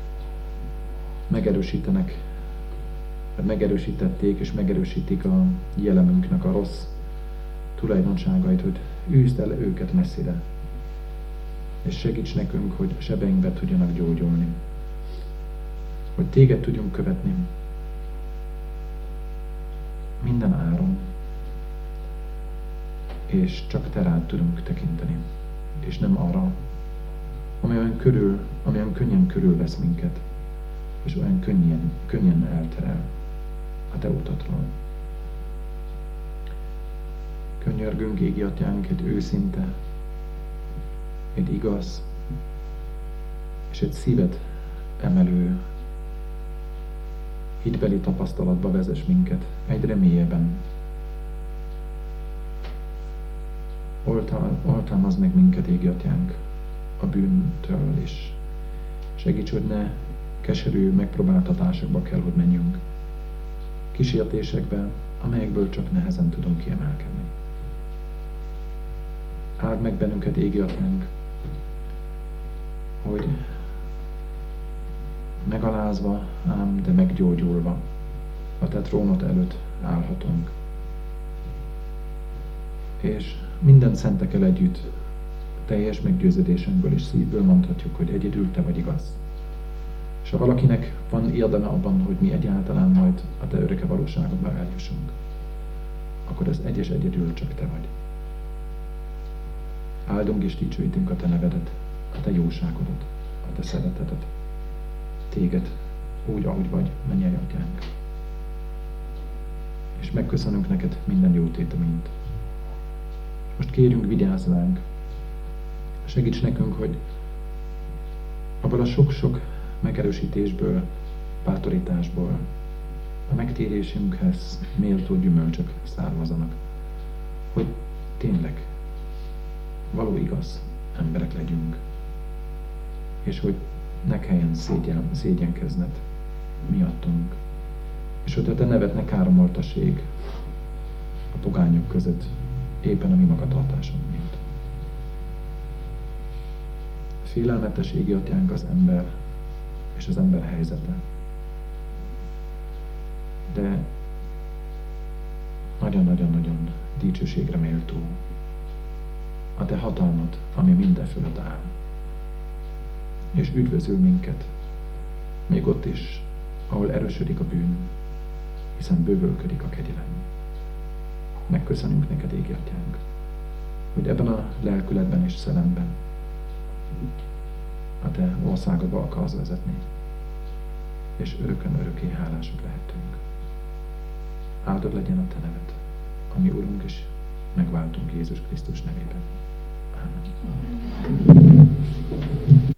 megerősítették és megerősítik a jellemünknek a rossz tulajdonságait, hogy űzd el őket messzire, és segíts nekünk, hogy sebeinkbe tudjanak gyógyulni, hogy Téged tudjunk követni minden áron, és csak Te rád tudunk tekinteni, és nem arra, ami olyan könnyen körülvesz minket, és olyan könnyen elterel a Te utatról. Könyörgünk, égi Atyánk, egy őszinte, egy igaz, és egy szívet emelő, hitbeli tapasztalatba vezess minket egyre mélyebben. Oltalmazd meg minket, égi Atyánk, a bűntől, és segíts, hogy ne keserű megpróbáltatásokba kell, hogy menjünk. Kísértésekben, amelyekből csak nehezen tudunk kiemelkedni. Áld meg bennünket, égi Atyánk, hogy megalázva, ám de meggyógyulva a te trónod előtt állhatunk. És minden szentekkel együtt teljes meggyőződésünkből és szívből mondhatjuk, hogy egyedül te vagy igaz. És ha valakinek van érdeme abban, hogy mi egyáltalán majd a te öröke valóságodba eljussunk, akkor ez egyedül csak te vagy. Áldunk és dicsőítünk a te nevedet, a te jóságodat, a te szeretetet, téged úgy, ahogy vagy, mennyei atyánk. És megköszönünk neked minden jó téteményt. Most kérünk, vigyázz ránk, segíts nekünk, hogy abból a sok-sok megerősítésből, bátorításból a megtérésünkhez méltó gyümölcsök származanak, hogy tényleg való igaz emberek legyünk, és hogy ne kelljen szégyenkezned miattunk, és hogy a te neved ne káromoltassék a pogányok között, éppen a mi magatartásunk miatt. Félelmetes égi atyánk az ember és az ember helyzete. De nagyon-nagyon-nagyon dicsőségre méltó a te hatalmad, ami minden fölött áll. És üdvözül minket, még ott is, ahol erősödik a bűn, hiszen bővölködik a kegyelem. Megköszönünk neked, égi atyánk, hogy ebben a lelkületben és szellemben a te országodba akarsz vezetni, és örökön örökké hálások lehetünk. Áldott legyen a te neved, ami Urunk és megváltunk Jézus Krisztus nevében. Amen.